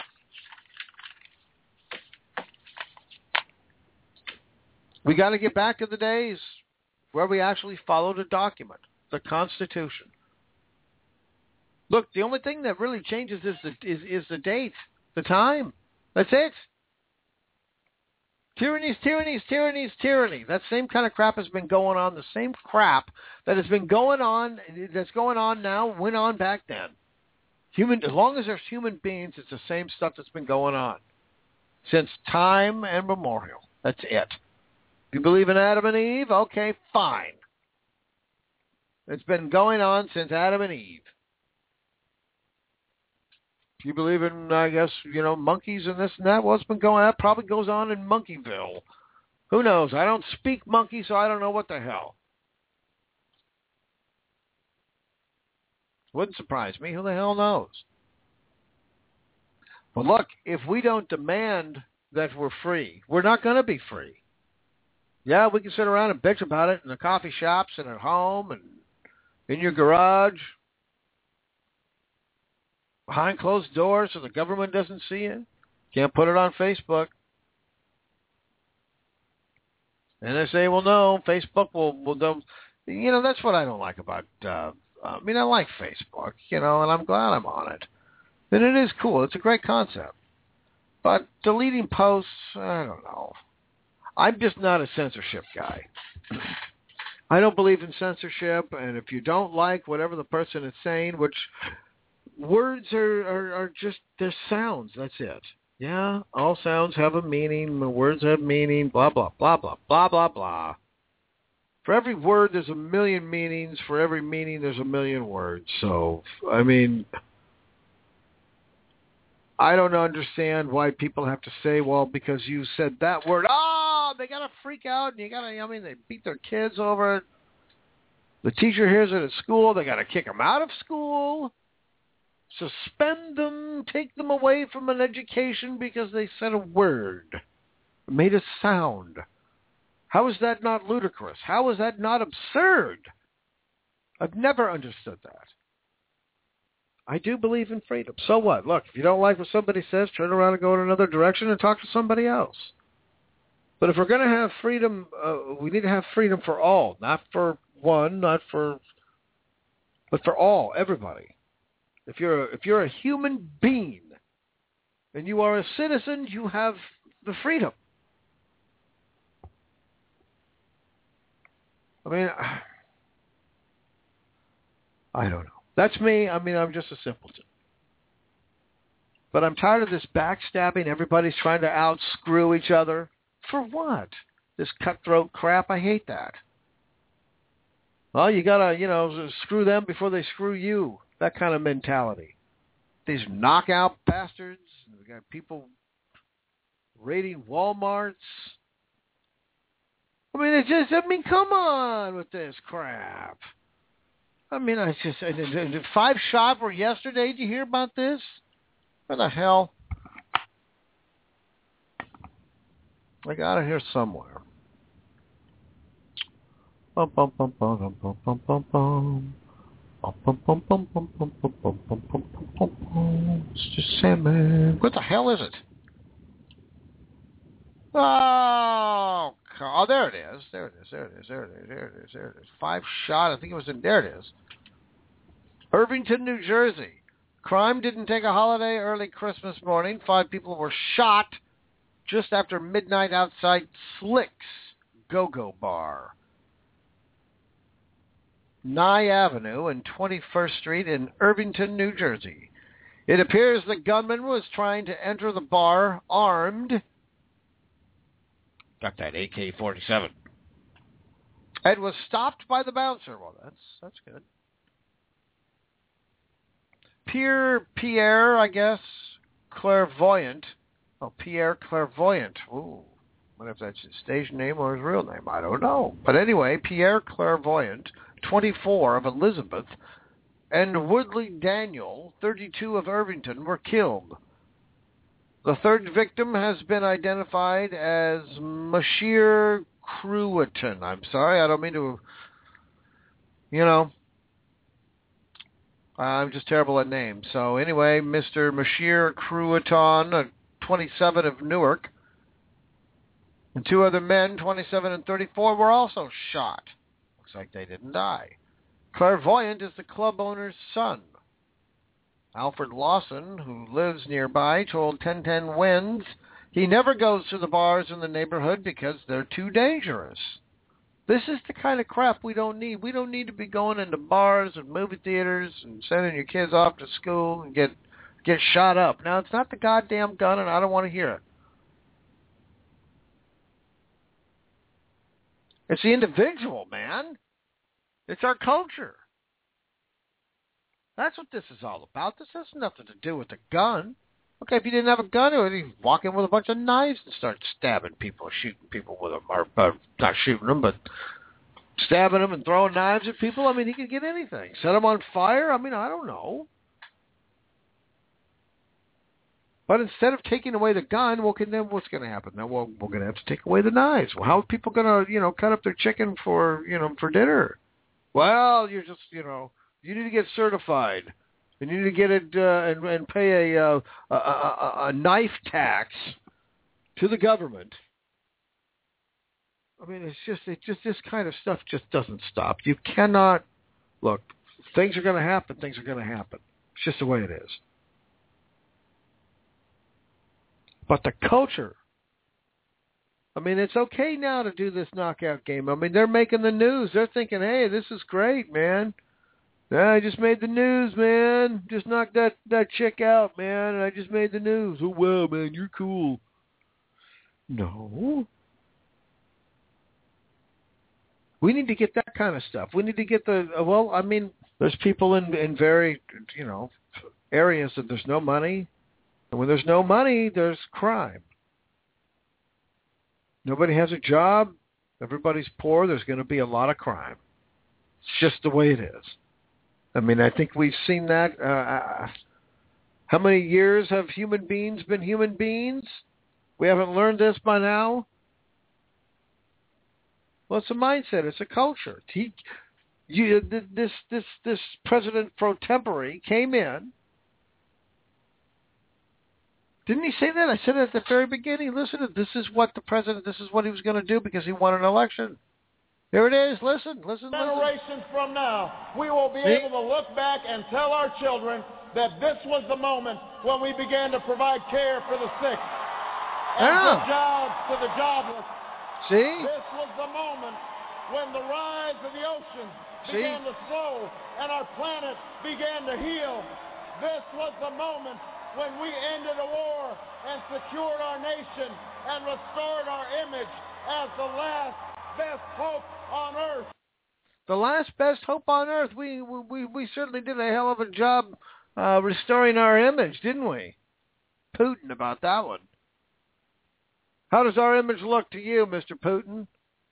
We got to get back to the days where we actually followed a document, the Constitution. Look, the only thing that really changes is the is, is the date, the time. That's it. Tyranny's tyranny's tyranny's tyranny. That same kind of crap has been going on. The same crap that has been going on, that's going on now, went on back then. Human, as long as there's human beings, it's the same stuff that's been going on since time immemorial. That's it. If you believe in Adam and Eve, okay, fine. It's been going on since Adam and Eve. If you believe in, I guess, you know, monkeys and this and that, well, it's been going on. That probably goes on in Monkeyville. Who knows? I don't speak monkey, so I don't know what the hell. Wouldn't surprise me. Who the hell knows? But look, if we don't demand that we're free, we're not going to be free. Yeah, we can sit around and bitch about it in the coffee shops and at home and in your garage, behind closed doors so the government doesn't see it. Can't put it on Facebook. And they say, well, no, Facebook will, will don't. You know, that's what I don't like about, uh, I mean, I like Facebook, you know, and I'm glad I'm on it. And it is cool. It's a great concept. But deleting posts, I don't know. I'm just not a censorship guy. I don't believe in censorship, and if you don't like whatever the person is saying, which words are, are, are just, they're sounds, that's it. Yeah, all sounds have a meaning, words have meaning, blah, blah, blah, blah, blah, blah, blah. For every word, there's a million meanings. For every meaning, there's a million words. So, I mean, I don't understand why people have to say, well, because you said that word, oh, they got to freak out, and you got to, I mean, they beat their kids over it. The teacher hears it at school, they got to kick them out of school, suspend them, take them away from an education because they said a word, made a sound. How is that not ludicrous? How is that not absurd? I've never understood that. I do believe in freedom. So what? Look, if you don't like what somebody says, turn around and go in another direction and talk to somebody else. But if we're going to have freedom, uh, we need to have freedom for all, not for one, not for, but for all, everybody. If you're a, if you're a human being and you are a citizen, you have the freedom. I mean, I don't know. That's me. I mean, I'm just a simpleton. But I'm tired of this backstabbing. Everybody's trying to out-screw each other. For what? This cutthroat crap. I hate that. Well, you got to, you know, screw them before they screw you. That kind of mentality. These knockout bastards. We got people raiding Walmarts. I mean, it's just, I mean, come on with this crap. I mean, I just, five shot were yesterday. Did you hear about this? Where the hell? I got it here somewhere. Bum, bum, bum, bum, bum, bum, bum, bum. Mister Sandman. What the hell is it? Oh, oh, there it is. There it is. There it is. There it is. There it is. There it is. Five shot. I think it was in. There it is. Irvington, New Jersey. Crime didn't take a holiday early Christmas morning. Five people were shot just after midnight outside Slicks Go-Go Bar. Nye Avenue and twenty-first Street in Irvington, New Jersey. It appears the gunman was trying to enter the bar armed. Got that A K forty-seven. And was stopped by the bouncer. Well, that's that's good. Pierre, Pierre, I guess, Clairvoyant. Oh, Pierre Clairvoyant. Ooh, what if that's his stage name or his real name? I don't know. But anyway, Pierre Clairvoyant, twenty-four, of Elizabeth, and Woodley Daniel, thirty-two, of Irvington, were killed. The third victim has been identified as Mashir Cruiton. I'm sorry, I don't mean to, you know, I'm just terrible at names. So anyway, Mister Mashir Cruiton, twenty-seven, of Newark, and two other men, twenty-seven and thirty-four, were also shot. Looks like they didn't die. Clairvoyant is the club owner's son. Alfred Lawson, who lives nearby, told ten ten Winds he never goes to the bars in the neighborhood because they're too dangerous. This is the kind of crap we don't need. We don't need to be going into bars and movie theaters and sending your kids off to school and get get shot up. Now, it's not the goddamn gun, and I don't want to hear it. It's the individual, man. It's our culture. That's what this is all about. This has nothing to do with the gun. Okay, if you didn't have a gun, you'd walk in with a bunch of knives and start stabbing people, shooting people with them, or uh, not shooting them, but stabbing them and throwing knives at people. I mean, he could get anything. Set them on fire. I mean, I don't know. But instead of taking away the gun, well, then what's going to happen? Now, well, we're going to have to take away the knives. Well, how are people going to, you know, cut up their chicken for, you know, for dinner? Well, you're just, you know, you need to get certified. You need to get it uh, and, and pay a, uh, a, a a knife tax to the government. I mean, it's just it just this kind of stuff just doesn't stop. You cannot look. Things are going to happen. Things are going to happen. It's just the way it is. But the culture. I mean, it's okay now to do this knockout game. I mean, they're making the news. They're thinking, hey, this is great, man. Yeah, I just made the news, man. Just knocked that, that chick out, man, and I just made the news. Oh, wow, man, you're cool. No. We need to get that kind of stuff. We need to get the, well, I mean, there's people in, in very, you know, areas that there's no money. And when there's no money, there's crime. Nobody has a job. Everybody's poor. There's going to be a lot of crime. It's just the way it is. I mean, I think we've seen that. Uh, how many years have human beings been human beings? We haven't learned this by now? Well, it's a mindset. It's a culture. He, you, this, this, this President pro tempore came in. Didn't he say that? I said it at the very beginning. Listen, this is what the president, this is what he was going to do because he won an election. Here it is. Listen, listen, Generations listen. from now, we will be See? able to look back and tell our children that this was the moment when we began to provide care for the sick and Yeah. good jobs to the jobless. See? This was the moment when the rise of the oceans See? began to slow and our planet began to heal. This was the moment when we ended a war and secured our nation and restored our image as the last best hope on earth. The last best hope on earth. We we we certainly did a hell of a job uh, restoring our image, didn't we? Putin about that one. How does our image look to you, Mister Putin?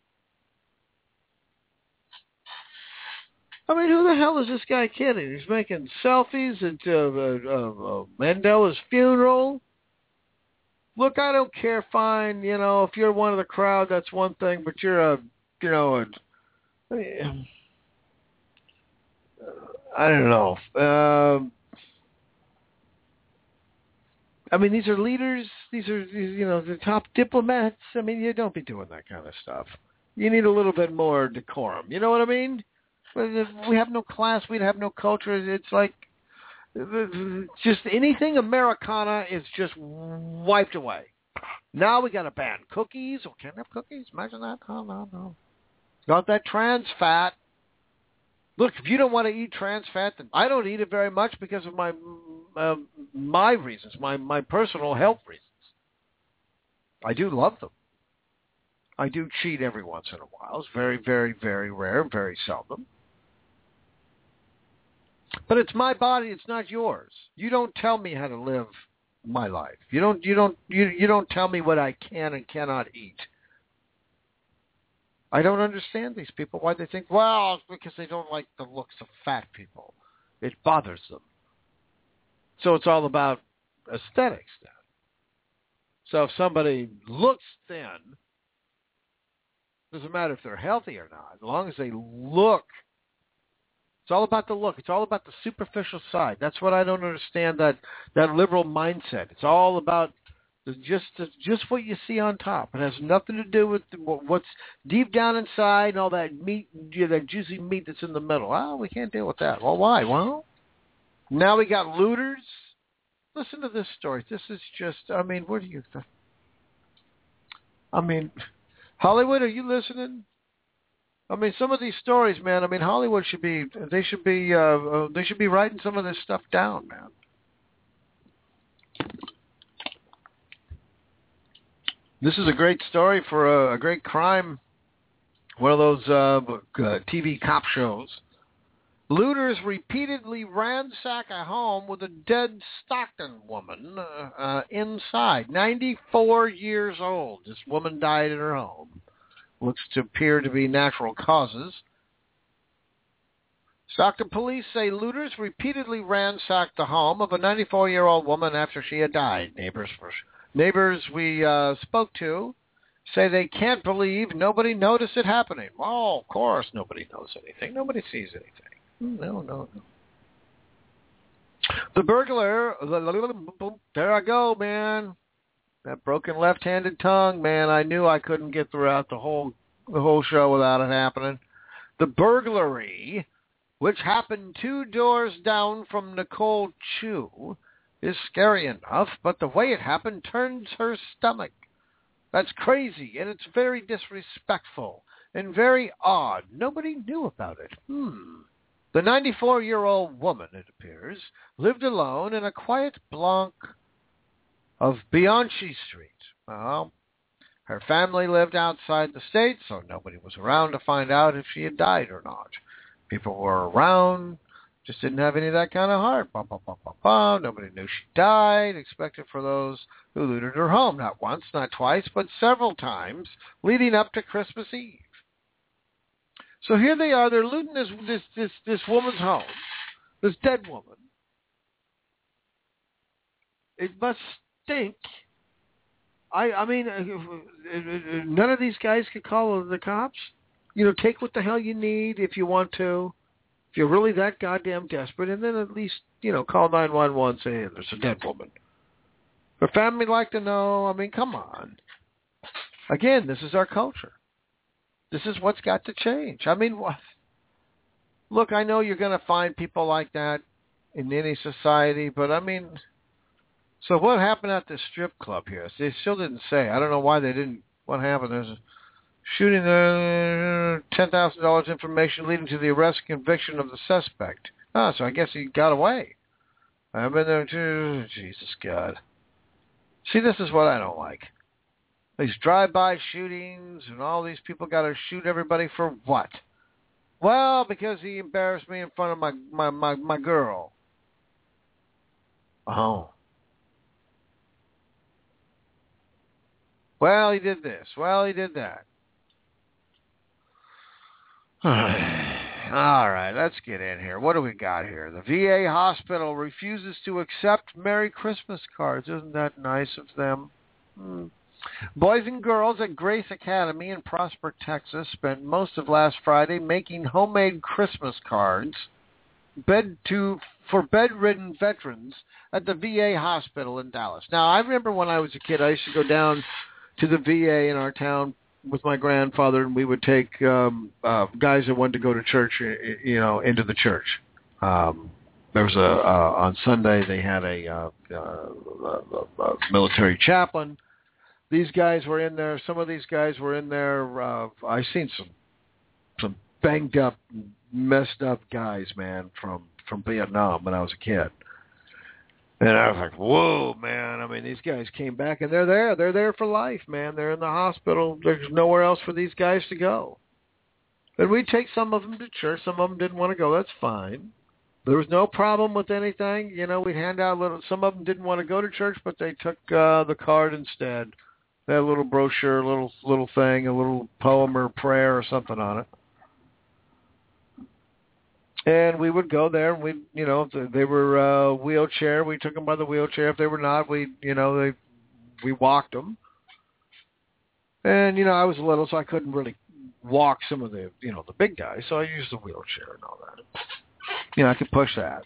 I mean, who the hell is this guy kidding? He's making selfies at uh, uh, uh, Mandela's funeral. Look, I don't care, fine, you know, if you're one of the crowd, that's one thing, but you're a, you know, a, I don't know. Um, I mean, these are leaders. These are, you know, the top diplomats. I mean, you don't be doing that kind of stuff. You need a little bit more decorum. You know what I mean? We have no class. We have no culture. It's like just anything Americana is just wiped away. Now we got to ban cookies. Oh, can't have cookies. Imagine that. No, no, no. Got that trans fat. Look, if you don't want to eat trans fat, then I don't eat it very much because of my uh, my reasons, my my personal health reasons. I do love them. I do cheat every once in a while. It's very, very, very rare, very seldom. But it's my body, it's not yours. You don't tell me how to live my life. You don't you don't you you don't tell me what I can and cannot eat. I don't understand these people, why they think, well, it's because they don't like the looks of fat people. It bothers them. So it's all about aesthetics then. So if somebody looks thin, doesn't matter if they're healthy or not, as long as they look. It's all about the look. It's all about the superficial side. That's what I don't understand, that, that liberal mindset. It's all about the, just the, just what you see on top. It has nothing to do with what's deep down inside and all that meat, you know, that juicy meat that's in the middle. Oh, we can't deal with that. Well, why? Well, now we got looters. Listen to this story. This is just, I mean, what do you think? I mean, Hollywood, are you listening? I mean, some of these stories, man. I mean, Hollywood should be. They should be. Uh, uh, they should be writing some of this stuff down, man. This is a great story for a, a great crime. One of those uh, uh, T V cop shows. Looters repeatedly ransack a home with a dead Stockton woman uh, uh, inside. ninety-four years old. This woman died in her home. Looks to appear to be natural causes. Stockton police say looters repeatedly ransacked the home of a ninety-four-year-old woman after she had died. Neighbors, neighbors we uh, spoke to say they can't believe nobody noticed it happening. Well, of course nobody knows anything. Nobody sees anything. No, no, no. The burglar, there I go, man. That broken left-handed tongue, man. I knew I couldn't get throughout the whole the whole show without it happening. The burglary, which happened two doors down from Nicole Chu, is scary enough, but the way it happened turns her stomach. That's crazy, and it's very disrespectful and very odd. Nobody knew about it. Hmm. The ninety-four-year-old woman, it appears, lived alone in a quiet block of Bianchi Street. Well, her family lived outside the state, so nobody was around to find out if she had died or not. People were around, just didn't have any of that kind of heart. Bah, bah, bah, bah, bah. Nobody knew she died, expected for those who looted her home, not once, not twice, but several times, leading up to Christmas Eve. So here they are, they're looting this this this, this woman's home, this dead woman. It must stink. I I mean, none of these guys could call the cops. You know, take what the hell you need if you want to, if you're really that goddamn desperate, and then at least, you know, call nine one one, say, hey, there's a dead woman. Her family like to know. I mean, come on. Again, this is our culture. This is what's got to change. I mean, look, I know you're going to find people like that in any society, but I mean, so what happened at this strip club here? They still didn't say. I don't know why they didn't. What happened? There's a shooting, uh, ten thousand dollars information leading to the arrest and conviction of the suspect. Ah, so I guess he got away. I've been there too. Jesus God. See, this is what I don't like. These drive-by shootings and all these people got to shoot everybody for what? Well, because he embarrassed me in front of my, my, my, my girl. Oh. Well, he did this. Well, he did that. All right, let's get in here. What do we got here? The V A hospital refuses to accept Merry Christmas cards. Isn't that nice of them? Hmm. Boys and girls at Grace Academy in Prosper, Texas, spent most of last Friday making homemade Christmas cards bed to for bedridden veterans at the V A hospital in Dallas. Now, I remember when I was a kid, I used to go down to the V A in our town with my grandfather, and we would take um, uh, guys that wanted to go to church, you know, into the church. Um, there was a uh, on Sunday they had a, uh, uh, a military chaplain. These guys were in there. Some of these guys were in there. Uh, I seen some some banged up, messed up guys, man, from, from Vietnam when I was a kid. And I was like, whoa, man. I mean, these guys came back, and they're there. They're there for life, man. They're in the hospital. There's nowhere else for these guys to go. And we'd take some of them to church. Some of them didn't want to go. That's fine. There was no problem with anything. You know, we'd hand out little. Some of them didn't want to go to church, but they took uh, the card instead. They had a little brochure, a little little thing, a little poem or prayer or something on it. And we would go there, and we, you know, if they were uh, wheelchair, we took them by the wheelchair. If they were not, we, you know, they, we walked them. And you know, I was little, so I couldn't really walk some of the, you know, the big guys, so I used the wheelchair and all that. You know, I could push that.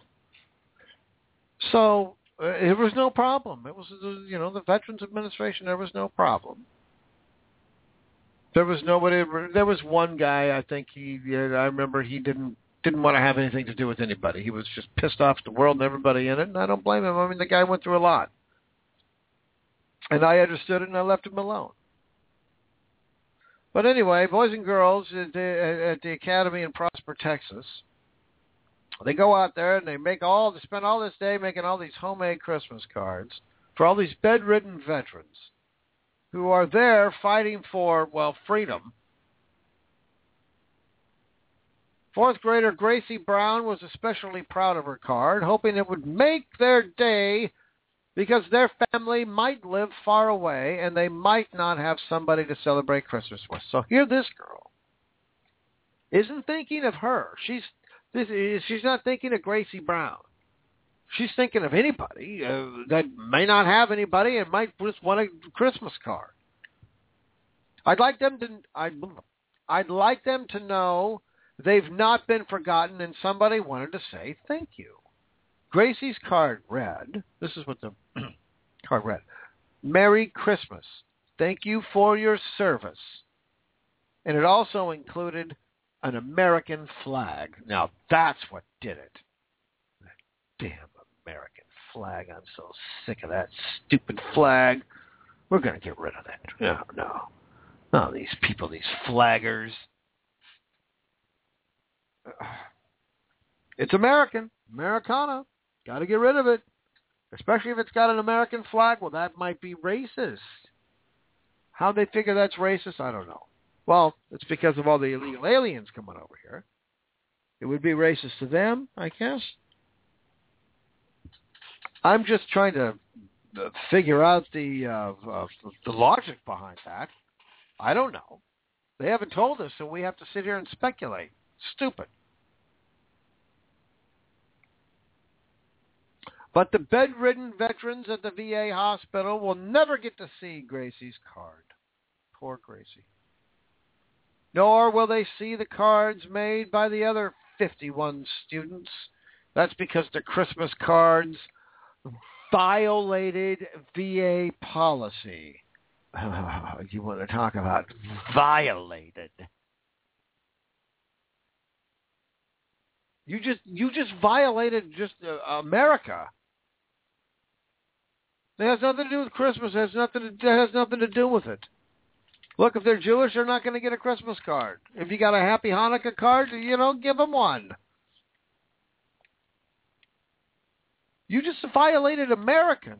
So uh, it was no problem. It was, you know, the Veterans Administration. There was no problem. There was nobody. There was one guy. I think he. I remember he didn't. Didn't want to have anything to do with anybody. He was just pissed off at the world and everybody in it, and I don't blame him. I mean, the guy went through a lot. And I understood it, and I left him alone. But anyway, boys and girls at the, at the Academy in Prosper, Texas, they go out there and they make all, they spend all this day making all these homemade Christmas cards for all these bedridden veterans who are there fighting for, well, freedom. Fourth grader Gracie Brown was especially proud of her card, hoping it would make their day because their family might live far away and they might not have somebody to celebrate Christmas with. So here this girl isn't thinking of her. She's this is, she's not thinking of Gracie Brown. She's thinking of anybody uh, that may not have anybody and might just want a Christmas card. I'd like them to I'd, I'd like them to know they've not been forgotten and somebody wanted to say thank you. Gracie's card read, this is what the card read, Merry Christmas. Thank you for your service. And it also included an American flag. Now that's what did it. That damn American flag. I'm so sick of that stupid flag. We're going to get rid of that. No, no. No, these people, these flaggers. It's American. Americana. Got to get rid of it. Especially if it's got an American flag. Well, that might be racist. How they figure that's racist, I don't know. Well, it's because of all the illegal aliens coming over here. It would be racist to them, I guess. I'm just trying to figure out the uh, uh, the logic behind that. I don't know. They haven't told us, so we have to sit here and speculate. Stupid. But the bedridden veterans at the V A hospital will never get to see Gracie's card. Poor Gracie. Nor will they see the cards made by the other fifty-one students. That's because the Christmas cards violated V A policy. Oh, you want to talk about violated. You just you just violated just uh, America. It has nothing to do with Christmas. It has nothing to, it has nothing to do with it. Look, if they're Jewish, they're not going to get a Christmas card. If you got a Happy Hanukkah card, you know, give them one. You just violated Americans.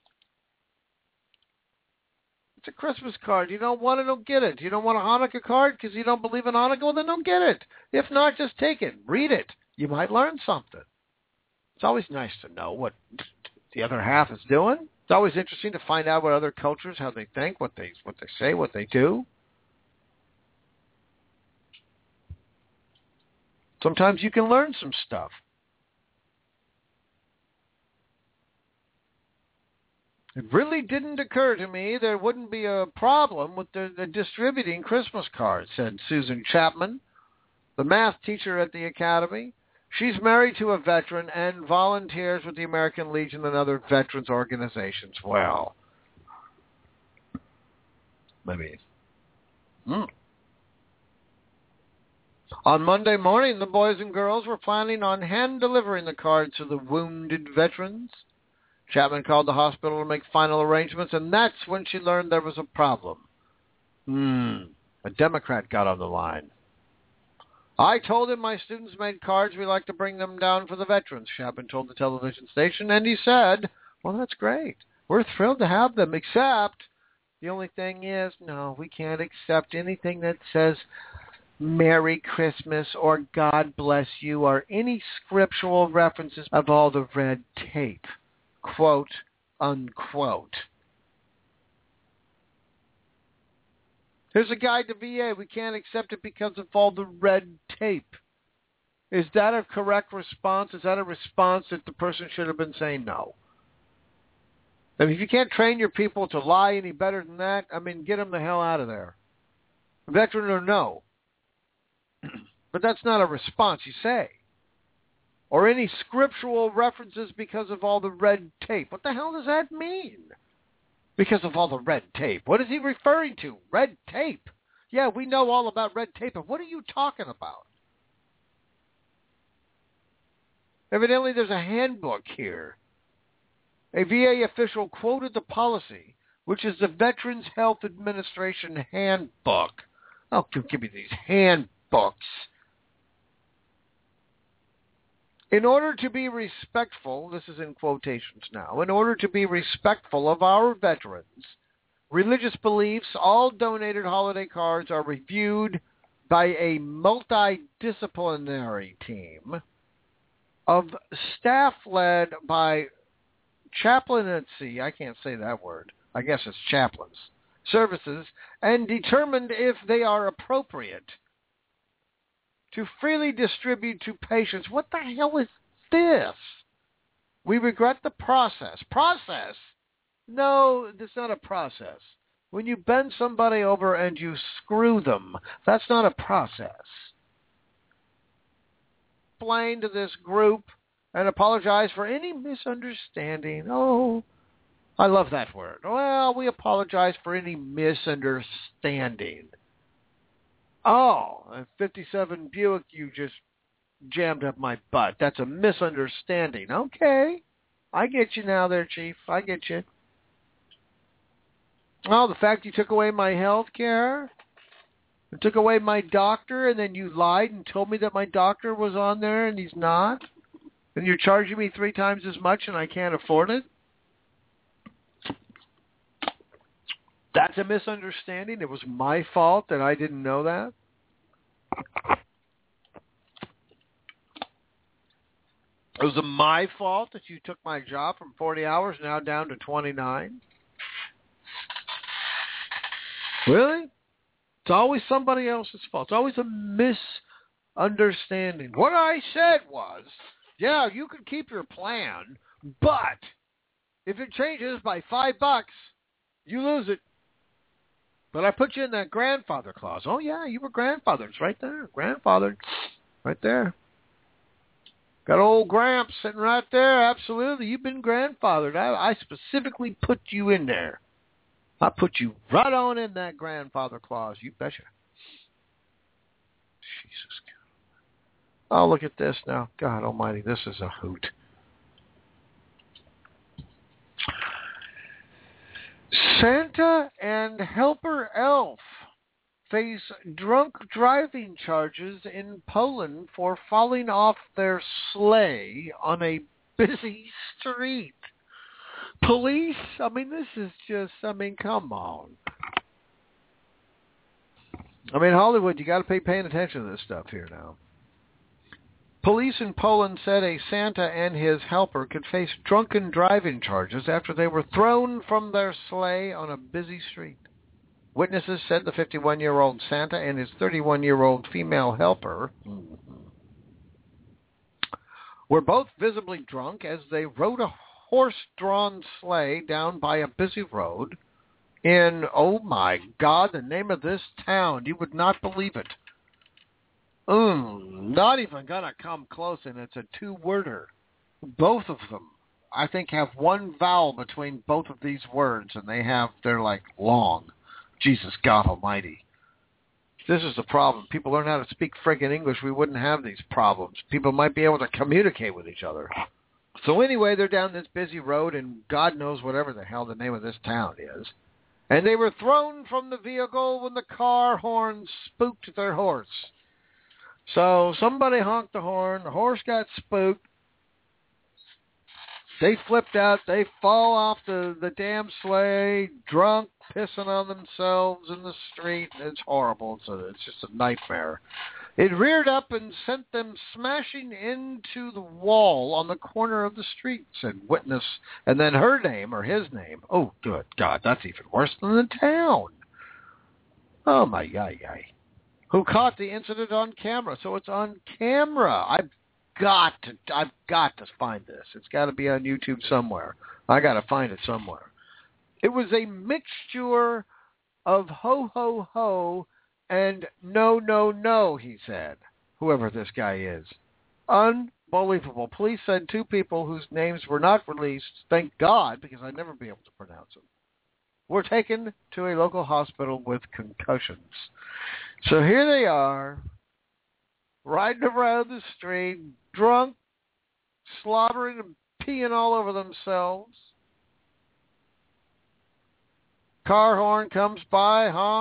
It's a Christmas card. You don't want it, don't get it. You don't want a Hanukkah card because you don't believe in Hanukkah? Well, then don't get it. If not, just take it. Read it. You might learn something. It's always nice to know what the other half is doing. It's always interesting to find out what other cultures, how they think, what they what they say, what they do. Sometimes you can learn some stuff. It really didn't occur to me there wouldn't be a problem with the, the distributing Christmas cards, said Susan Chapman, the math teacher at the Academy. She's married to a veteran and volunteers with the American Legion and other veterans organizations. Well, maybe. Hmm. On Monday morning, the boys and girls were planning on hand-delivering the cards to the wounded veterans. Chapman called the hospital to make final arrangements, and that's when she learned there was a problem. Hmm. A Democrat got on the line. I told him my students made cards. We like to bring them down for the veterans, Chapman told the television station, and he said, well, that's great. We're thrilled to have them, except the only thing is, no, we can't accept anything that says Merry Christmas or God bless you or any scriptural references of all the red tape. Quote, unquote. Here's a guide to V A. We can't accept it because of all the red tape. Is that a correct response? Is that a response that the person should have been saying no? I mean, if you can't train your people to lie any better than that, I mean, get them the hell out of there. Veteran or no. But that's not a response you say. Or any scriptural references because of all the red tape. What the hell does that mean? Because of all the red tape. What is he referring to? Red tape. Yeah, we know all about red tape, but what are you talking about? Evidently, there's a handbook here. A V A official quoted the policy, which is the Veterans Health Administration Handbook. Oh, give me these handbooks. In order to be respectful, this is in quotations now, in order to be respectful of our veterans, religious beliefs, all donated holiday cards are reviewed by a multidisciplinary team of staff led by chaplaincy, I can't say that word, I guess it's chaplains, services, and determined if they are appropriate to freely distribute to patients. What the hell is this? We regret the process. Process? No, it's not a process. When you bend somebody over and you screw them, that's not a process. Explain to this group and apologize for any misunderstanding. Oh, I love that word. Well, we apologize for any misunderstanding. Oh, a fifty-seven Buick you just jammed up my butt. That's a misunderstanding. Okay. I get you now there, Chief. I get you. Oh, the fact you took away my health care, and took away my doctor, and then you lied and told me that my doctor was on there and he's not, and you're charging me three times as much and I can't afford it? That's a misunderstanding. It was my fault that I didn't know that. It was my fault that you took my job from forty hours now down to twenty-nine. Really? It's always somebody else's fault. It's always a misunderstanding. What I said was, yeah, you can keep your plan, but if it changes by five bucks, you lose it. But I put you in that grandfather clause. Oh, yeah, you were grandfathered. It's right there. Grandfathered. Right there. Got old Gramps sitting right there. Absolutely. You've been grandfathered. I, I specifically put you in there. I put you right on in that grandfather clause. You betcha. Jesus. Oh, look at this now. God almighty, this is a hoot. Santa and helper elf face drunk driving charges in Poland for falling off their sleigh on a busy street. Police? I mean, this is just, I mean, come on. I mean, Hollywood, you got to pay paying attention to this stuff here now. Police in Poland said a Santa and his helper could face drunken driving charges after they were thrown from their sleigh on a busy street. Witnesses said the fifty-one-year-old Santa and his thirty-one-year-old female helper were both visibly drunk as they rode a horse-drawn sleigh down by a busy road in, oh my God, the name of this town. You would not believe it. Mm, not even going to come close, and it's a two-worder. Both of them, I think, have one vowel between both of these words, and they have, they're like long. Jesus God almighty. This is the problem. People learn how to speak friggin' English, we wouldn't have these problems. People might be able to communicate with each other. So anyway, they're down this busy road, and God knows whatever the hell the name of this town is. And they were thrown from the vehicle when the car horn spooked their horse. So somebody honked the horn. The horse got spooked. They flipped out. They fall off the, the damn sleigh, drunk, pissing on themselves in the street. It's horrible. It's, a, it's just a nightmare. It reared up and sent them smashing into the wall on the corner of the street, said witness. And then her name, or his name. Oh, good God, that's even worse than the town. Oh, my yay-yay. Who caught the incident on camera. So it's on camera. I've got to, I've got to find this. It's got to be on YouTube somewhere. I got to find it somewhere. It was a mixture of ho, ho, ho, and no, no, no, he said, whoever this guy is. Unbelievable. Police said two people whose names were not released, thank God, because I'd never be able to pronounce them, were taken to a local hospital with concussions. So here they are, riding around the street, drunk, slobbering and peeing all over themselves. Car horn comes by, honks,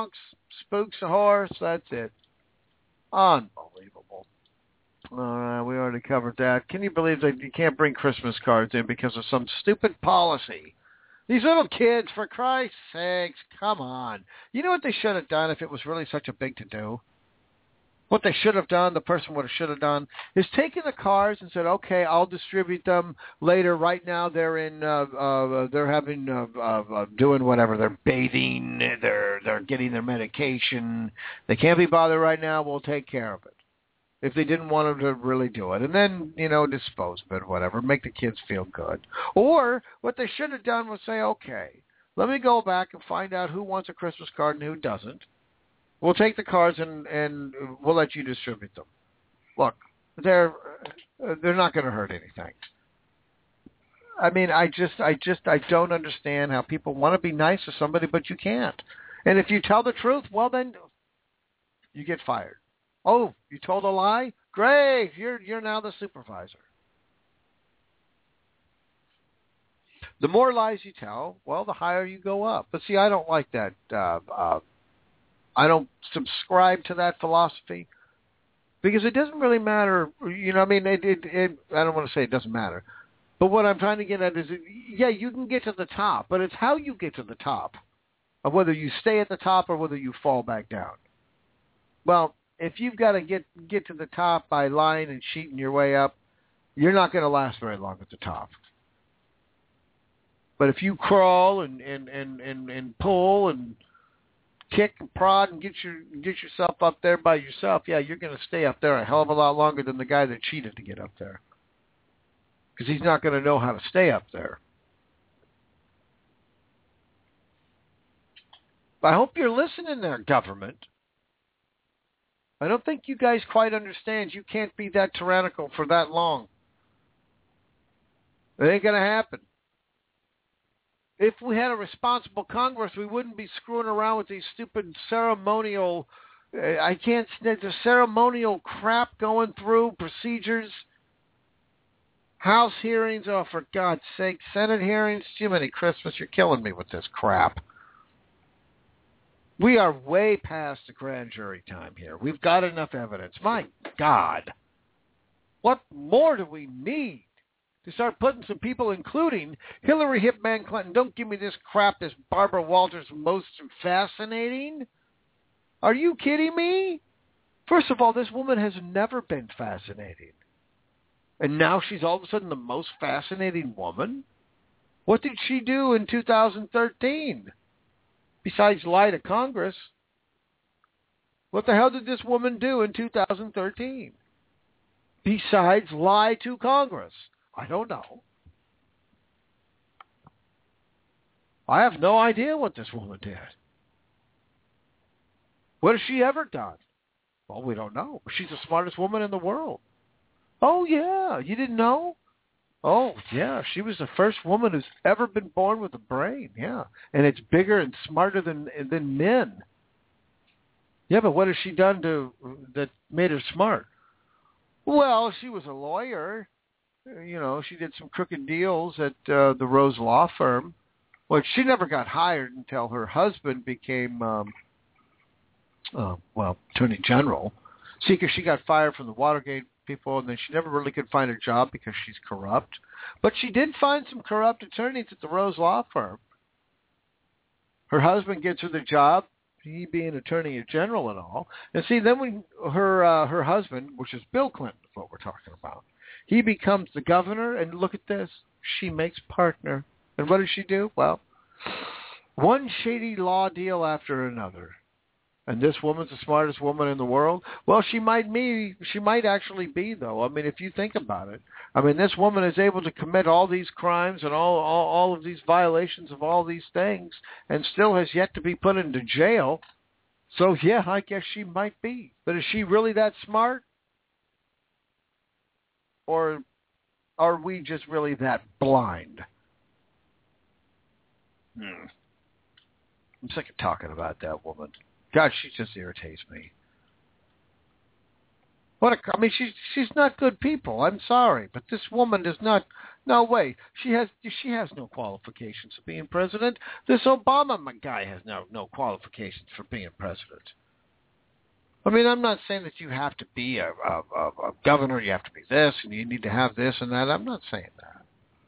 spooks a horse, that's it. Unbelievable. All right, we already covered that. Can you believe that you can't bring Christmas cards in because of some stupid policy? These little kids, for Christ's sakes, come on. You know what they should have done if it was really such a big to-do? What they should have done, the person would have should have done, is taken the cards and said, okay, I'll distribute them later. Right now they're in, uh, uh, they're having, uh, uh, doing whatever. They're bathing. They're they're getting their medication. They can't be bothered right now. We'll take care of it. If they didn't want them to really do it. And then, you know, dispose of it, whatever. Make the kids feel good. Or what they should have done was say, okay, let me go back and find out who wants a Christmas card and who doesn't. We'll take the cards and, and we'll let you distribute them. Look, they're they're not going to hurt anything. I mean, I just I just I don't understand how people want to be nice to somebody, but you can't. And if you tell the truth, well then you get fired. Oh, you told a lie? Great, you're you're now the supervisor. The more lies you tell, well, the higher you go up. But see, I don't like that. Uh, uh, I don't subscribe to that philosophy because it doesn't really matter. You know, I mean, it, it, it, I don't want to say it doesn't matter. But what I'm trying to get at is, yeah, you can get to the top, but it's how you get to the top, of whether you stay at the top or whether you fall back down. Well, if you've got to get get to the top by lying and cheating your way up, you're not going to last very long at the top. But if you crawl and, and, and, and, and pull and kick and prod and get your get yourself up there by yourself, yeah, you're going to stay up there a hell of a lot longer than the guy that cheated to get up there. Because he's not going to know how to stay up there. I hope you're listening there, government. I don't think you guys quite understand you can't be that tyrannical for that long. It ain't going to happen. If we had a responsible Congress, we wouldn't be screwing around with these stupid ceremonial, uh, I can't, there's a ceremonial crap going through, procedures, House hearings, oh, for God's sake, Senate hearings, too many Christmas, you're killing me with this crap. We are way past the grand jury time here. We've got enough evidence. My God. What more do we need? To start putting some people, including Hillary Hitman Clinton. Don't give me this crap, this Barbara Walters most fascinating. Are you kidding me? First of all, this woman has never been fascinating. And now she's all of a sudden the most fascinating woman? What did she do in two thousand thirteen? Besides lie to Congress. What the hell did this woman do in two thousand thirteen? Besides lie to Congress. I don't know. I have no idea what this woman did. What has she ever done? Well, we don't know. She's the smartest woman in the world. Oh, yeah. You didn't know? Oh, yeah. She was the first woman who's ever been born with a brain. Yeah. And it's bigger and smarter than than men. Yeah, but what has she done to that made her smart? Well, she was a lawyer. You know, she did some crooked deals at uh, the Rose Law Firm. Well, she never got hired until her husband became, um, uh, well, Attorney General. See, because she got fired from the Watergate people, and then she never really could find a job because she's corrupt. But she did find some corrupt attorneys at the Rose Law Firm. Her husband gets her the job, he being Attorney General and all. And see, then when her uh, her husband, which is Bill Clinton, is what we're talking about, he becomes the governor, and look at this. She makes partner. And what does she do? Well, one shady law deal after another. And this woman's the smartest woman in the world? Well, she might be, she might actually be, though. I mean, if you think about it. I mean, this woman is able to commit all these crimes and all, all, all of these violations of all these things and still has yet to be put into jail. So, yeah, I guess she might be. But is she really that smart? Or are we just really that blind? Hmm. I'm sick of talking about that woman. God, she just irritates me. What a, I mean, she's she's not good people. I'm sorry, but this woman is not. No way. She has she has no qualifications for being president. This Obama guy has no no qualifications for being president. I mean, I'm not saying that you have to be a, a, a, a governor. You have to be this, and you need to have this and that. I'm not saying that.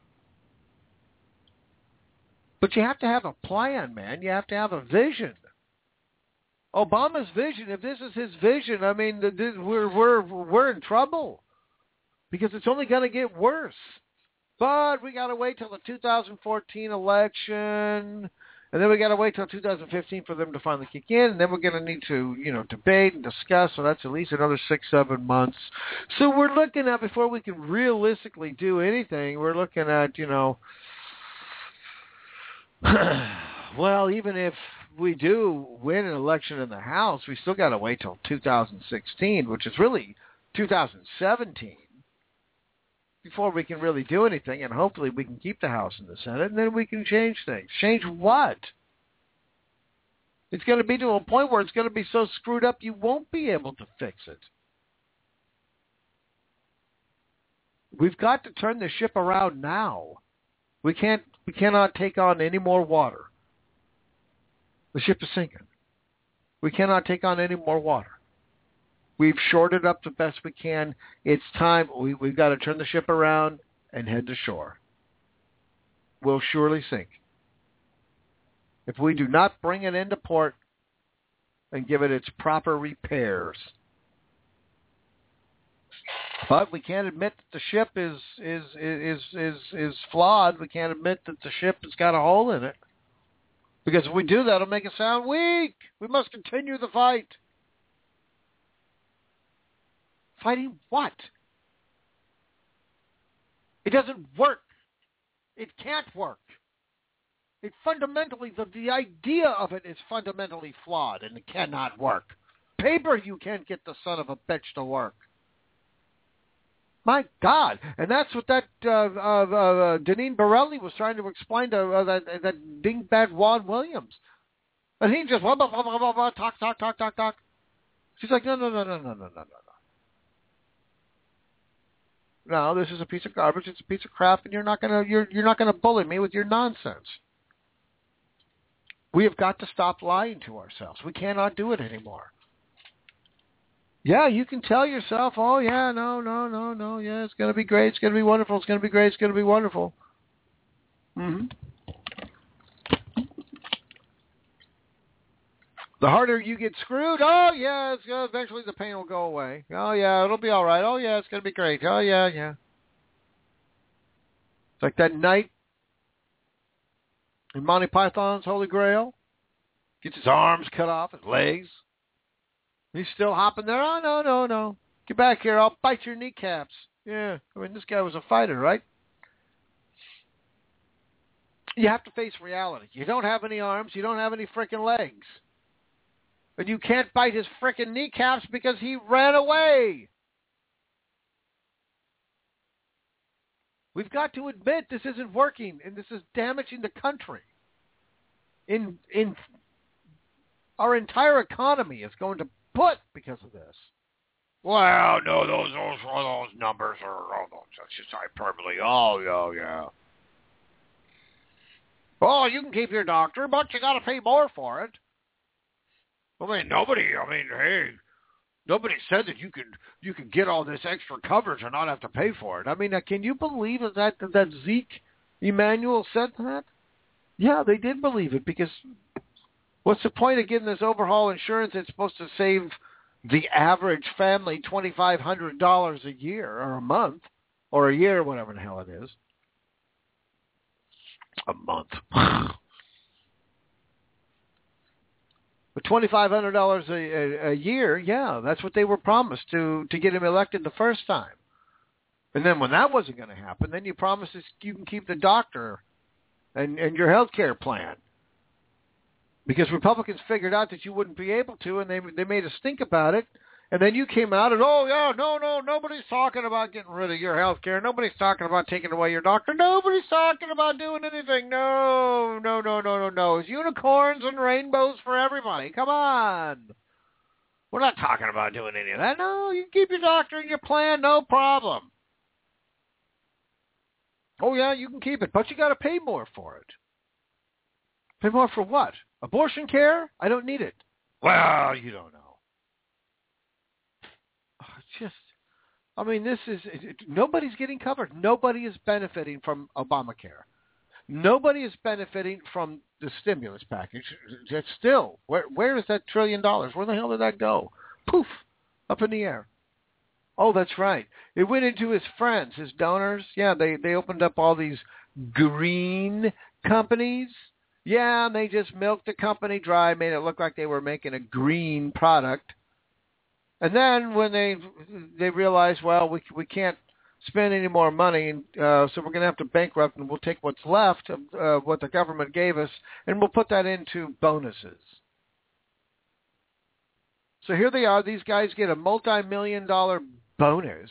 But you have to have a plan, man. You have to have a vision. Obama's vision, if this is his vision, I mean, we're we're we're in trouble because it's only going to get worse. But we got to wait till the two thousand fourteen election, and then we got to wait till two thousand fifteen for them to finally kick in, and then we're going to need to, you know, debate and discuss. So that's at least another six, seven months. So we're looking at, before we can realistically do anything, we're looking at, you know, well, even if we do win an election in the House, we still got to wait till two thousand sixteen, which is really two thousand seventeen, before we can really do anything, and hopefully we can keep the House and the Senate, and then we can change things. Change what? It's going to be to a point where it's going to be so screwed up you won't be able to fix it. We've got to turn the ship around now. We can't. We cannot take on any more water. The ship is sinking. We cannot take on any more water. We've shorted up the best we can. It's time. We, we've got to turn the ship around and head to shore. We'll surely sink. If we do not bring it into port and give it its proper repairs. But we can't admit that the ship is is is is is flawed. We can't admit that the ship has got a hole in it. Because if we do that, it'll make it sound weak. We must continue the fight. Fighting what? It doesn't work. It can't work. It fundamentally, the, the idea of it is fundamentally flawed, and it cannot work. Paper, you can't get the son of a bitch to work. My God. And that's what that uh, uh, uh, Deneen Borelli was trying to explain to uh, that, that dingbat Juan Williams. And he just blah, blah, blah, blah, blah, blah, talk, talk, talk, talk, talk. She's like, no, no, no, no, no, no, no, no, no. No, this is a piece of garbage. It's a piece of crap, and you're not gonna you're you're not gonna bully me with your nonsense. We have got to stop lying to ourselves. We cannot do it anymore. Yeah, you can tell yourself, oh, yeah, no, no, no, no, yeah, it's going to be great, it's going to be wonderful, it's going to be great, it's going to be wonderful. Mm-hmm. The harder you get screwed, oh, yeah, it's gonna, eventually the pain will go away. Oh, yeah, it'll be all right. Oh, yeah, it's going to be great. Oh, yeah, yeah. It's like that knight in Monty Python's Holy Grail. Gets his arms cut off, his legs. He's still hopping there. Oh, no, no, no. Get back here. I'll bite your kneecaps. Yeah. I mean, this guy was a fighter, right? You have to face reality. You don't have any arms. You don't have any frickin' legs. And you can't bite his frickin' kneecaps because he ran away. We've got to admit this isn't working, and this is damaging the country. In in our entire economy is going to put because of this. Well, no, those those those numbers are oh, that's just hyperbole. Oh, yeah, yeah. Oh, you can keep your doctor, but you got to pay more for it. I mean, nobody. I mean, hey, nobody said that you could you could get all this extra coverage and not have to pay for it. I mean, can you believe that that, that Zeke Emanuel said that? Yeah, they did believe it because. What's the point of getting this overhaul insurance that's supposed to save the average family twenty-five hundred dollars a year or a month or a year, whatever the hell it is? A month. But twenty-five hundred dollars a, a, a year, yeah, that's what they were promised to, to get him elected the first time. And then when that wasn't going to happen, then you promised you can keep the doctor and, and your health care plan. Because Republicans figured out that you wouldn't be able to, and they they made a stink about it. And then you came out and, oh, yeah, no, no, nobody's talking about getting rid of your health care. Nobody's talking about taking away your doctor. Nobody's talking about doing anything. No, no, no, no, no, no. It's unicorns and rainbows for everybody. Come on. We're not talking about doing any of that. No, you can keep your doctor and your plan, no problem. Oh, yeah, you can keep it, but you got to pay more for it. Pay more for what? Abortion care? I don't need it. Well, you don't know. Oh, just, I mean, this is, nobody's getting covered. Nobody is benefiting from Obamacare. Nobody is benefiting from the stimulus package. It's still, where where is that trillion dollars? Where the hell did that go? Poof, up in the air. Oh, that's right. It went into his friends, his donors. Yeah, they, they opened up all these green companies. Yeah, and they just milked the company dry, made it look like they were making a green product. And then when they they realized, well, we we can't spend any more money, and uh, so we're going to have to bankrupt, and we'll take what's left of uh, what the government gave us, and we'll put that into bonuses. So here they are. These guys get a multi-million dollar bonus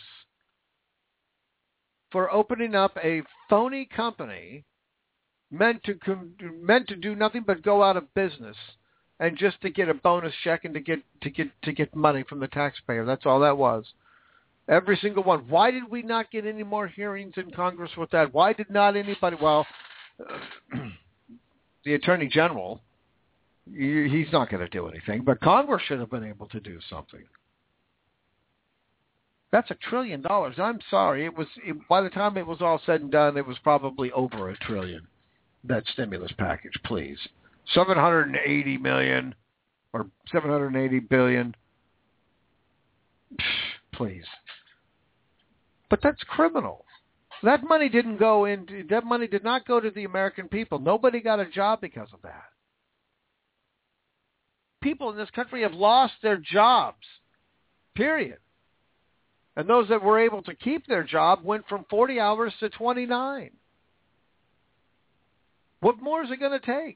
for opening up a phony company meant to meant to do nothing but go out of business, and just to get a bonus check and to get to get to get money from the taxpayer. That's all that was. Every single one. Why did we not get any more hearings in Congress with that? Why did not anybody? Well, uh, the Attorney General, he, he's not going to do anything, but Congress should have been able to do something. That's a trillion dollars. I'm sorry. It was it, by the time it was all said and done, it was probably over a trillion. That stimulus package, please. seven hundred eighty million or seven hundred eighty billion. Pfft, please. But that's criminal. That money didn't go into, that money did not go to the American people. Nobody got a job because of that. People in this country have lost their jobs, period. And those that were able to keep their job went from forty hours to twenty-nine. What more is it going to take?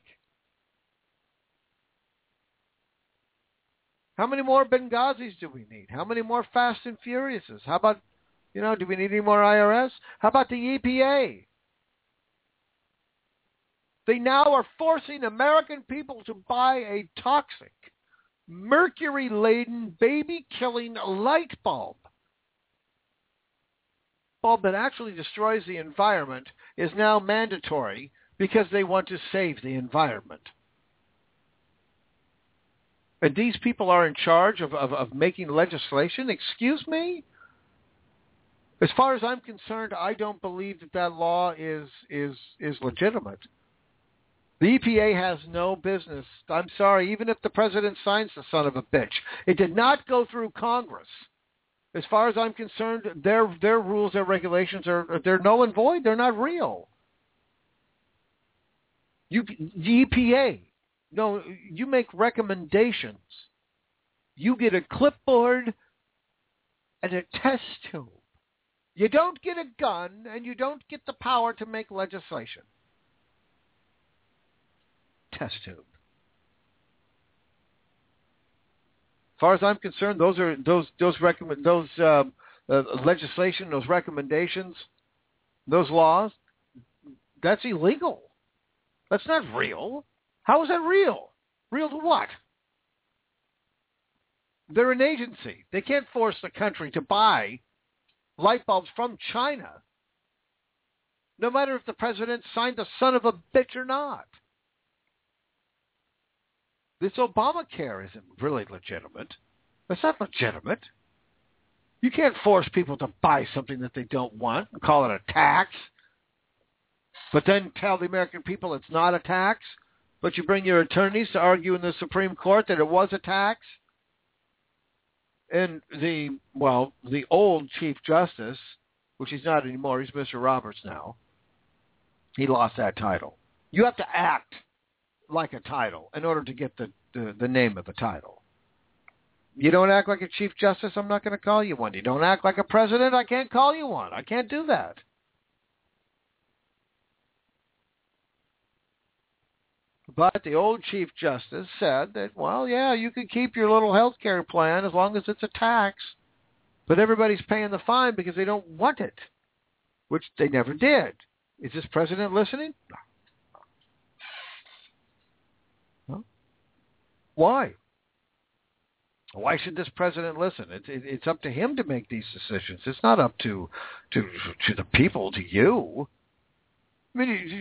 How many more Benghazis do we need? How many more Fast and Furiouses? How about, you know, do we need any more I R S? How about the E P A? They now are forcing American people to buy a toxic, mercury-laden, baby-killing light bulb. Bulb that actually destroys the environment is now mandatory because they want to save the environment. And these people are in charge of, of, of making legislation? Excuse me? As far as I'm concerned, I don't believe that that law is is is legitimate. The E P A has no business. I'm sorry, even if the president signs the son of a bitch. It did not go through Congress. As far as I'm concerned, their their rules, their regulations are they're null and void. They're not real. You, the E P A, no, you make recommendations. You get a clipboard and a test tube. You don't get a gun, and you don't get the power to make legislation. Test tube. As far as I'm concerned, those are those those recommend those uh, uh, legislation, those recommendations, those laws. That's illegal. That's not real. How is that real? Real to what? They're an agency. They can't force the country to buy light bulbs from China, no matter if the president signed the son of a bitch or not. This Obamacare isn't really legitimate. It's not legitimate. You can't force people to buy something that they don't want and call it a tax, but then tell the American people it's not a tax, but you bring your attorneys to argue in the Supreme Court that it was a tax. And the, well, the old Chief Justice, which he's not anymore, he's Mister Roberts now, he lost that title. You have to act like a title in order to get the, the, the name of the title. You don't act like a Chief Justice, I'm not going to call you one. You don't act like a president, I can't call you one. I can't do that. But the old Chief Justice said that, well, yeah, you can keep your little health care plan as long as it's a tax, but everybody's paying the fine because they don't want it, which they never did. Is this president listening? No. Why? Why should this president listen? It's it, it's up to him to make these decisions. It's not up to to to the people, to you. I mean, you,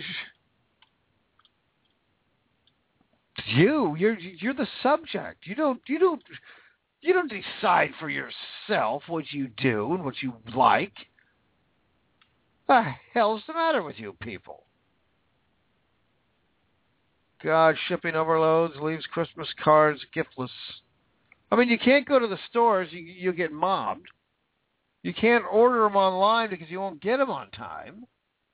you you're you're the subject. You don't you don't you don't decide for yourself what you do and what you like. What the hell's the matter with you people? God, shipping overloads leaves Christmas cards giftless. I mean, you can't go to the stores. You, you'll get mobbed. You can't order them online because you won't get them on time.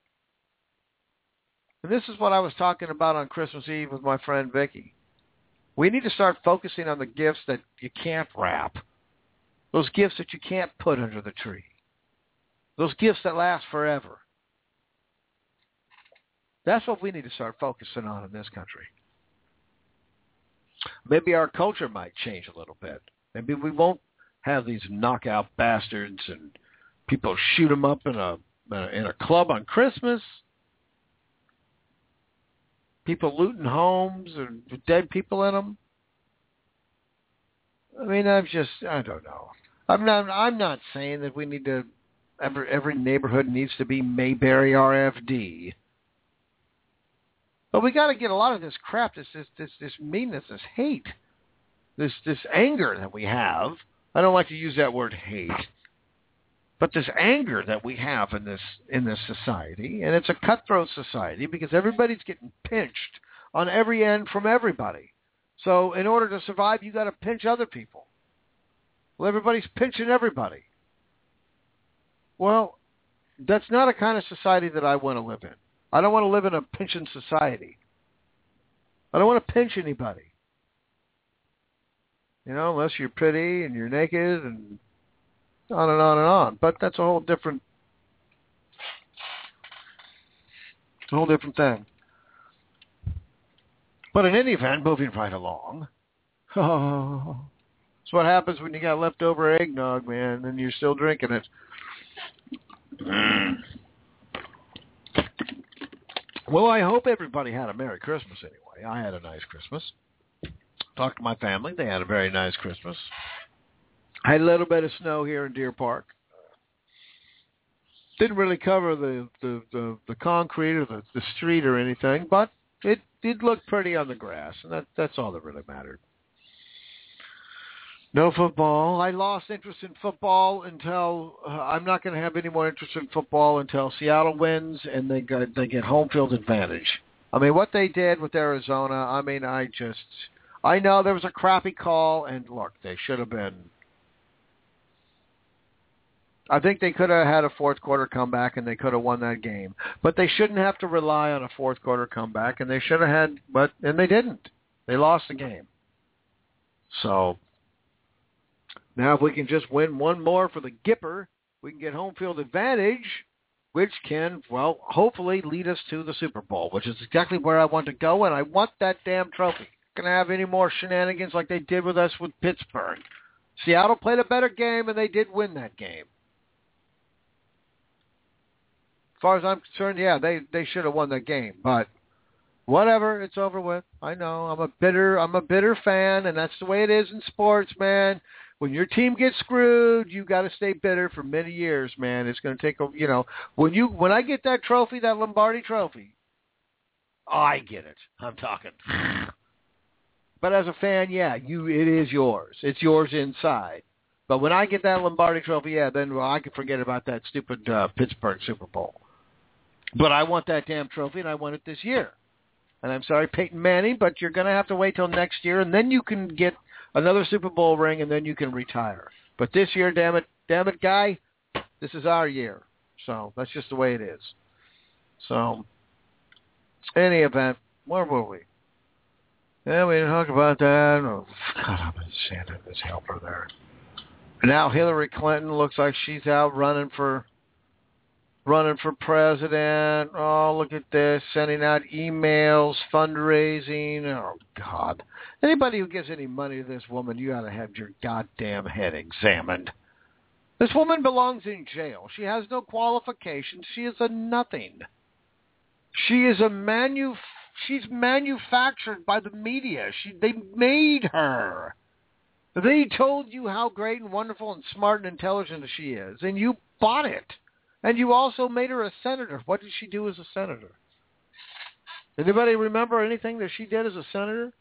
And this is what I was talking about on Christmas Eve with my friend Vicky. We need to start focusing on the gifts that you can't wrap. Those gifts that you can't put under the tree. Those gifts that last forever. That's what we need to start focusing on in this country. Maybe our culture might change a little bit. Maybe we won't have these knockout bastards and people shoot them up in a in a club on Christmas. People looting homes and dead people in them. I mean, I'm just, I don't know. I'm not, I'm not saying that we need to, every, every neighborhood needs to be Mayberry R F D. But we got to get a lot of this crap, this, this, this, this meanness, this hate, this, this anger that we have. I don't like to use that word hate. But this anger that we have in this in this society, and it's a cutthroat society because everybody's getting pinched on every end from everybody. So in order to survive, you got to pinch other people. Well, everybody's pinching everybody. Well, that's not a kind of society that I want to live in. I don't want to live in a pinching society. I don't want to pinch anybody. You know, unless you're pretty and you're naked and on and on and on. But that's a whole different, it's a whole different thing. But in any event, moving right along. Oh, that's what happens when you got leftover eggnog, man, and you're still drinking it. Well, I hope everybody had a Merry Christmas anyway. I had a nice Christmas. Talked to my family. They had a very nice Christmas. I had a little bit of snow here in Deer Park. Didn't really cover the, the, the, the concrete or the, the street or anything, but it did look pretty on the grass, and that, that's all that really mattered. No football. I lost interest in football until uh, I'm not going to have any more interest in football until Seattle wins and they got, they get home field advantage. I mean, what they did with Arizona, I mean, I just, I know there was a crappy call, and look, they should have been, I think they could have had a fourth quarter comeback and they could have won that game. But they shouldn't have to rely on a fourth quarter comeback, and they should have had, but, and they didn't. They lost the game. So now if we can just win one more for the Gipper, we can get home field advantage, which can, well, hopefully lead us to the Super Bowl, which is exactly where I want to go, and I want that damn trophy. Not going to have any more shenanigans like they did with us with Pittsburgh. Seattle played a better game, and they did win that game. As far as I'm concerned, yeah, they, they should have won that game, but whatever, it's over with. I know, I'm a bitter, I'm a bitter fan, and that's the way it is in sports, man. When your team gets screwed, you got to stay bitter for many years, man. It's going to take a, you know, when you when I get that trophy, that Lombardi trophy, I get it. I'm talking. But as a fan, yeah, you it is yours. It's yours inside. But when I get that Lombardi trophy, yeah, then well, I can forget about that stupid uh, Pittsburgh Super Bowl. But I want that damn trophy, and I want it this year. And I'm sorry, Peyton Manning, but you're going to have to wait till next year, and then you can get another Super Bowl ring, and then you can retire. But this year, damn it, damn it, guy, this is our year. So that's just the way it is. So, any event, where were we? Yeah, we didn't talk about that. Oh, God, I'm in Santa, this helper there. Now Hillary Clinton looks like she's out running for running for president. Oh, look at this, sending out emails, fundraising. Oh, God. Anybody who gives any money to this woman, you ought to have your goddamn head examined. This woman belongs in jail. She has no qualifications. She is a nothing. She is a manu. She's manufactured by the media. She they made her. They told you how great and wonderful and smart and intelligent she is, and you bought it. And you also made her a senator. What did she do as a senator? Anybody remember anything that she did as a senator?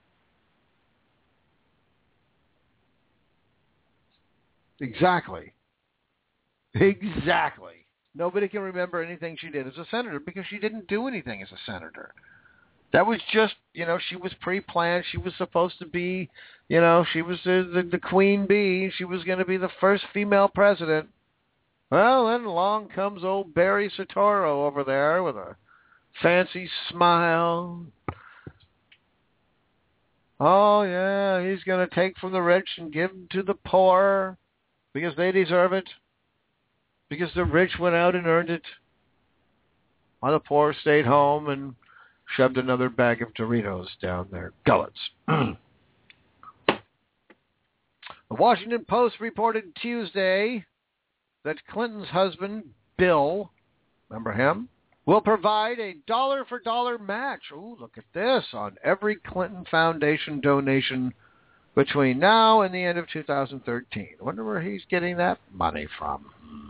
Exactly. Exactly. Nobody can remember anything she did as a senator because she didn't do anything as a senator. That was just, you know, she was pre-planned. She was supposed to be, you know, she was the, the, the queen bee. She was going to be the first female president. Well, then along comes old Barry Soetoro over there with a fancy smile. Oh, yeah, he's going to take from the rich and give to the poor because they deserve it. Because the rich went out and earned it, while the poor stayed home and shoved another bag of Doritos down their gullets. The Washington Post reported Tuesday that Clinton's husband, Bill, remember him, will provide a dollar-for-dollar match. Ooh, look at this, on every Clinton Foundation donation between now and the end of two thousand thirteen. I wonder where he's getting that money from.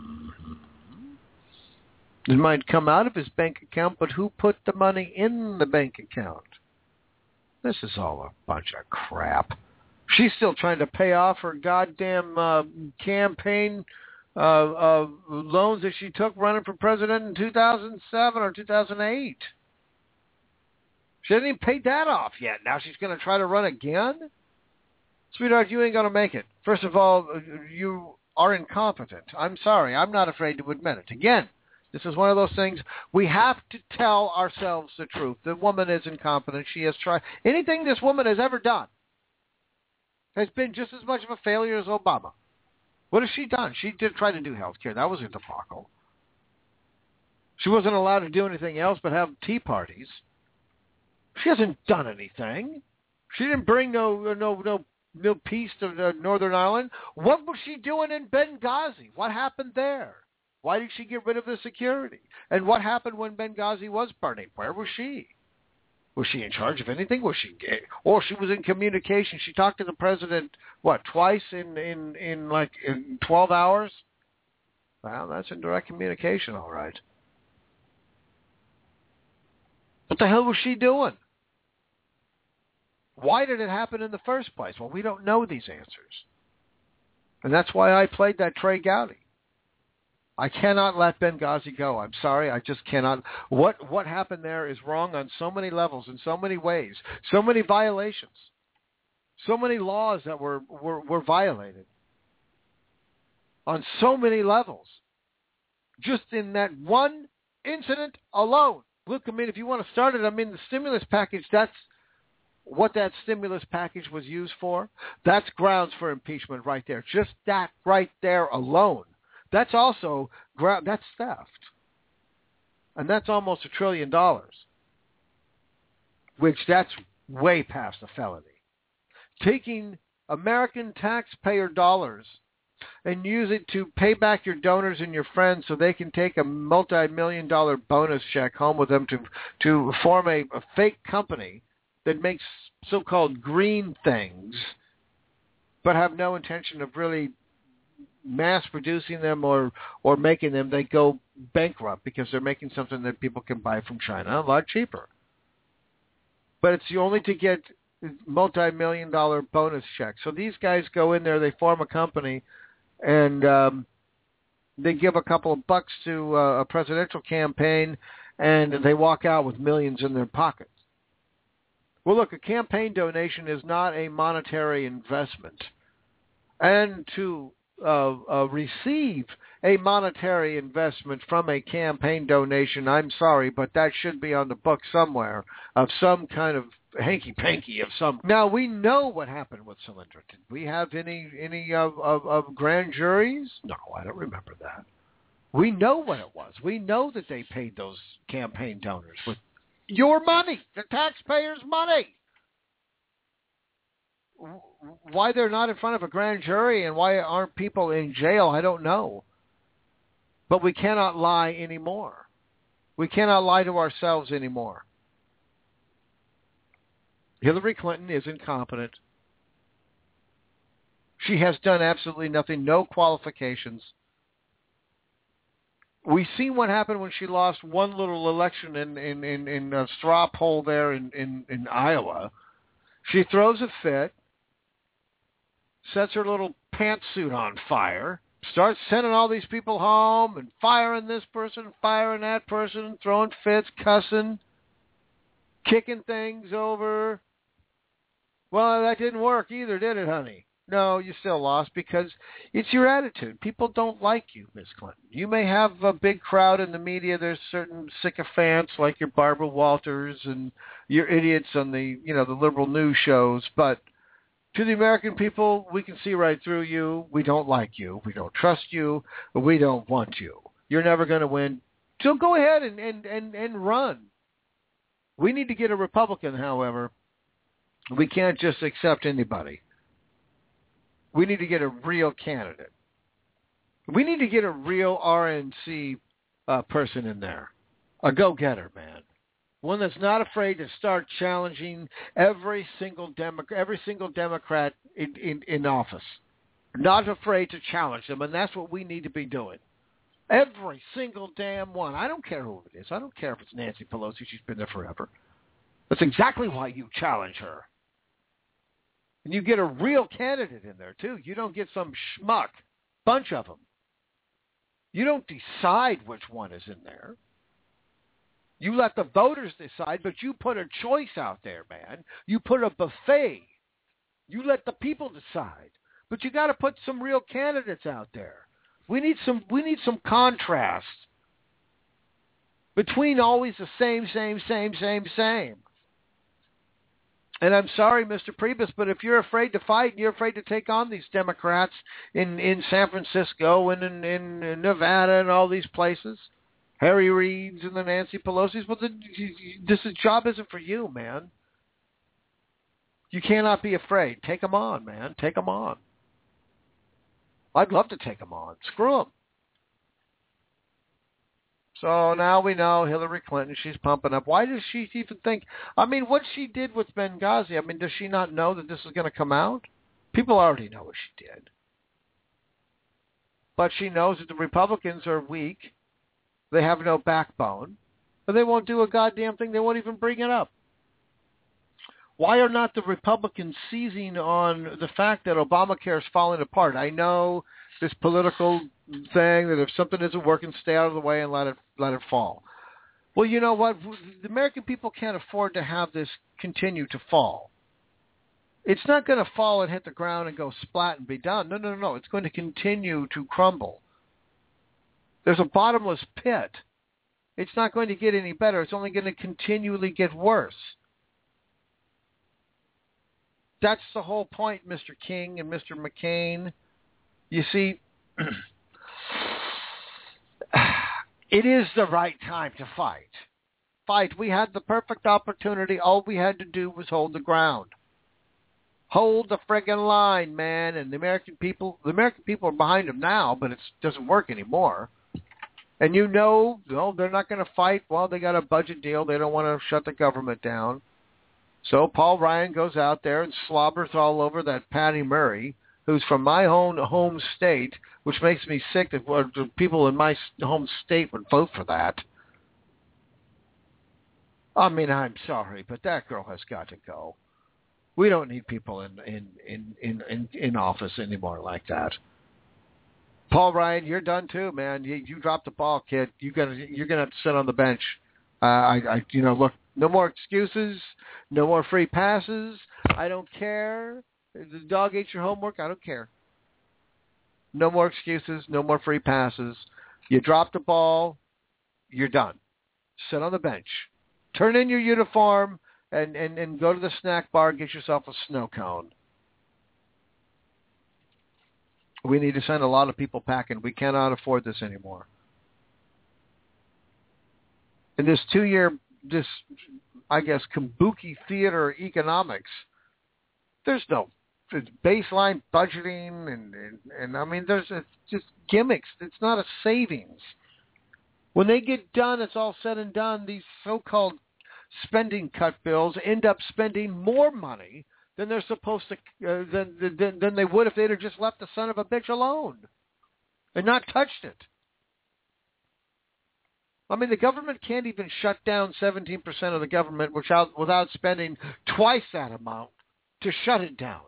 It might come out of his bank account, but who put the money in the bank account? This is all a bunch of crap. She's still trying to pay off her goddamn uh, campaign uh, uh, loans that she took running for president in two thousand seven or two thousand eight. She hasn't even paid that off yet. Now she's going to try to run again? Sweetheart, you ain't going to make it. First of all, you are incompetent. I'm sorry. I'm not afraid to admit it. Again, this is one of those things we have to tell ourselves the truth. The woman is incompetent. She has tried. Anything this woman has ever done has been just as much of a failure as Obama. What has she done? She did try to do health care. That was a debacle. She wasn't allowed to do anything else but have tea parties. She hasn't done anything. She didn't bring no no no no peace to uh, Northern Ireland. What was she doing in Benghazi? What happened there? Why did she get rid of the security? And what happened when Benghazi was burning? Where was she? Was she in charge of anything? Was she, or she was in communication? She talked to the president, what, twice in, in, in like in twelve hours? Well, that's in direct communication, all right. What the hell was she doing? Why did it happen in the first place? Well, we don't know these answers. And that's why I played that Trey Gowdy. I cannot let Benghazi go. I'm sorry. I just cannot. What what happened there is wrong on so many levels, in so many ways, so many violations, so many laws that were, were, were violated on so many levels. Just in that one incident alone. Look, I mean, if you want to start it, I mean, the stimulus package, that's what that stimulus package was used for. That's grounds for impeachment right there. Just that right there alone. That's also, that's theft. And that's almost a trillion dollars, which that's way past a felony. Taking American taxpayer dollars and use it to pay back your donors and your friends so they can take a multi-million dollar bonus check home with them to, to form a, a fake company that makes so-called green things but have no intention of really mass producing them or, or making them. They go bankrupt because they're making something that people can buy from China a lot cheaper. But it's only to get multi-million dollar bonus checks. So these guys go in there, they form a company, and um, they give a couple of bucks to uh, a presidential campaign, and they walk out with millions in their pockets. Well, look, a campaign donation is not a monetary investment. And to uh, uh, receive a monetary investment from a campaign donation, I'm sorry, but that should be on the book somewhere of some kind of hanky-panky of some. Now, we know what happened with Solyndra. Did we have any any of, of, of grand juries? No, I don't remember that. We know what it was. We know that they paid those campaign donors with your money, the taxpayers' money. Why they're not in front of a grand jury and why aren't people in jail, I don't know. But we cannot lie anymore. We cannot lie to ourselves anymore. Hillary Clinton is incompetent. She has done absolutely nothing, no qualifications. We've seen what happened when she lost one little election in, in, in, in a straw poll there in, in, in Iowa. She throws a fit, sets her little pantsuit on fire, starts sending all these people home and firing this person, firing that person, throwing fits, cussing, kicking things over. Well, that didn't work either, did it, honey? No, you still lost because it's your attitude. People don't like you, Miz Clinton. You may have a big crowd in the media. There's certain sycophants like your Barbara Walters and your idiots on the, you know, the liberal news shows. But to the American people, we can see right through you. We don't like you. We don't trust you. We don't want you. You're never going to win. So go ahead and, and, and, and run. We need to get a Republican, however. We can't just accept anybody. We need to get a real candidate. We need to get a real R N C uh, person in there, a go-getter, man, one that's not afraid to start challenging every single Democrat, every single Democrat in, in, in office, not afraid to challenge them, and that's what we need to be doing. Every single damn one. I don't care who it is. I don't care if it's Nancy Pelosi. She's been there forever. That's exactly why you challenge her. And you get a real candidate in there, too. You don't get some schmuck, bunch of them. You don't decide which one is in there. You let the voters decide, but you put a choice out there, man. You put a buffet. You let the people decide. But you got to put some real candidates out there. We need some we need some contrast between always the same, same, same, same, same. And I'm sorry, Mister Priebus, but if you're afraid to fight and you're afraid to take on these Democrats in, in San Francisco and in, in, in Nevada and all these places, Harry Reid's and the Nancy Pelosi's, well, then, this is, job isn't for you, man. You cannot be afraid. Take them on, man. Take them on. I'd love to take them on. Screw them. So now we know Hillary Clinton, she's pumping up. Why does she even think, I mean, what she did with Benghazi, I mean, does she not know that this is going to come out? People already know what she did. But she knows that the Republicans are weak. They have no backbone. But they won't do a goddamn thing. They won't even bring it up. Why are not the Republicans seizing on the fact that Obamacare is falling apart? I know this political thing that if something isn't working, stay out of the way and let it let it fall. Well, you know what? The American people can't afford to have this continue to fall. It's not going to fall and hit the ground and go splat and be done. No, no, no, no. It's going to continue to crumble. There's a bottomless pit. It's not going to get any better. It's only going to continually get worse. That's the whole point, Mister King and Mister McCain. You see, it is the right time to fight. Fight. We had the perfect opportunity. All we had to do was hold the ground. Hold the friggin' line, man. And the American people, the American people are behind them now, but it doesn't work anymore. And you know, no, they're not going to fight. Well, they got a budget deal. They don't want to shut the government down. So Paul Ryan goes out there and slobbers all over that Patty Murray, who's from my own home state, which makes me sick that people in my home state would vote for that. I mean, I'm sorry, but that girl has got to go. We don't need people in in, in, in, in, in office anymore like that. Paul Ryan, you're done too, man. You, you dropped the ball, kid. You gotta, you're going to have to sit on the bench. Uh, I, I, you know, look, no more excuses, no more free passes. I don't care. The dog ate your homework. I don't care. No more excuses, no more free passes. You dropped the ball, you're done. Sit on the bench. Turn in your uniform and, and, and go to the snack bar and get yourself a snow cone. We need to send a lot of people packing. We cannot afford this anymore. In this two-year, this, I guess, kabuki theater economics, there's no there's baseline budgeting, and, and, and I mean, there's a, just gimmicks. It's not a savings. When they get done, it's all said and done, these so-called spending cut bills end up spending more money than they're supposed to, uh, than, than, than they would if they'd have just left the son of a bitch alone and not touched it. I mean, the government can't even shut down seventeen percent of the government without, without spending twice that amount to shut it down.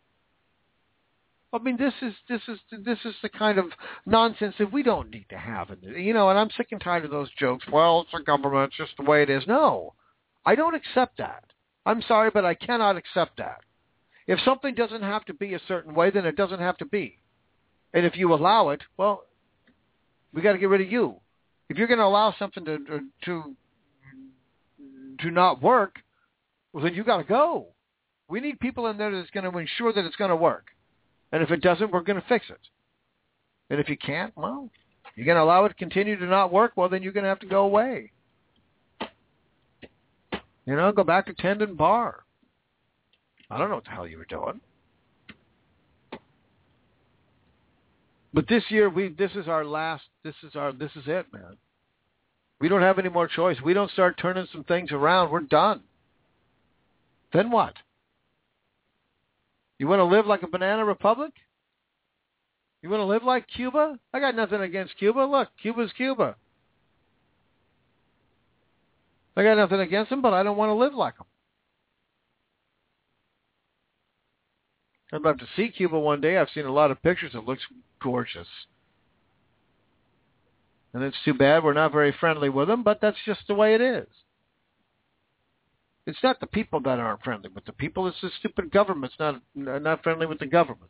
I mean, this is this is this is the kind of nonsense that we don't need to have. You know, and I'm sick and tired of those jokes. Well, it's the government. It's just the way it is. No, I don't accept that. I'm sorry, but I cannot accept that. If something doesn't have to be a certain way, then it doesn't have to be. And if you allow it, well, we got to get rid of you. If you're going to allow something to to to not work, well, then you got to go. We need people in there that's going to ensure that it's going to work. And if it doesn't, we're going to fix it. And if you can't, well, you're going to allow it to continue to not work, well, then you're going to have to go away. You know, go back to Tendon Bar. I don't know what the hell you were doing. But this year, we this is our last, this is our, this is it, man. We don't have any more choice. We don't start turning some things around, we're done. Then what? You want to live like a banana republic? You want to live like Cuba? I got nothing against Cuba. Look, Cuba's Cuba. I got nothing against them, but I don't want to live like them. I'd love to see Cuba one day. I've seen a lot of pictures. It looks gorgeous. And it's too bad we're not very friendly with them, but that's just the way it is. It's not the people that aren't friendly with the people. It's the stupid governments not not friendly with the governments.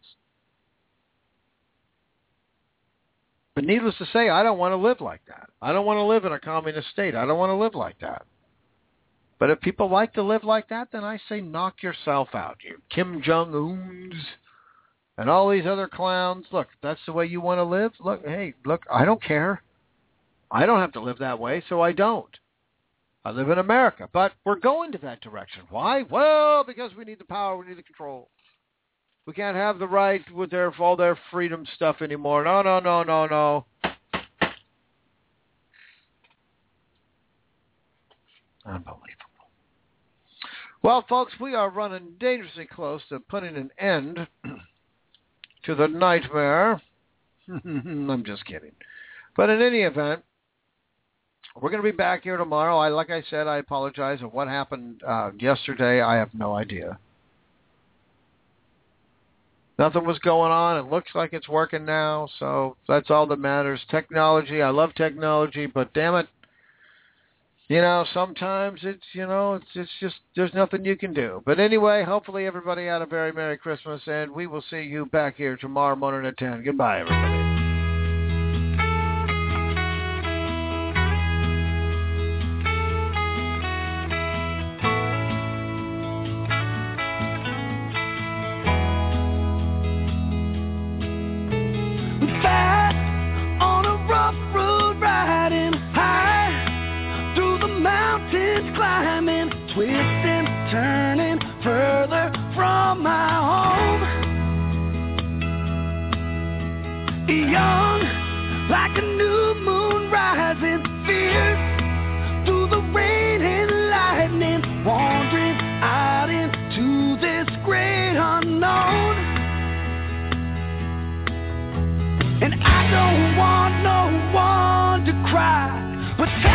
But needless to say, I don't want to live like that. I don't want to live in a communist state. I don't want to live like that. But if people like to live like that, then I say knock yourself out. You Kim Jong-uns and all these other clowns. Look, if that's the way you want to live, look, hey, look, I don't care. I don't have to live that way, so I don't. I live in America, but we're going to that direction. Why? Well, because we need the power, we need the control. We can't have the right with their all their freedom stuff anymore. No, no, no, no, no. Unbelievable. Well, folks, we are running dangerously close to putting an end to the nightmare. I'm just kidding. But in any event, we're going to be back here tomorrow. I, like I said, I apologize for what happened uh, yesterday. I have no idea. Nothing was going on. It looks like it's working now, so that's all that matters. Technology, I love technology, but damn it, you know, sometimes it's, you know, it's it's just, there's nothing you can do. But anyway, hopefully everybody had a very Merry Christmas, and we will see you back here tomorrow morning at ten. Goodbye, everybody. Climbing, twisting, turning further from my home. Young, like a new moon rising, fierce through the rain and lightning, wandering out into this great unknown. And I don't want no one to cry, but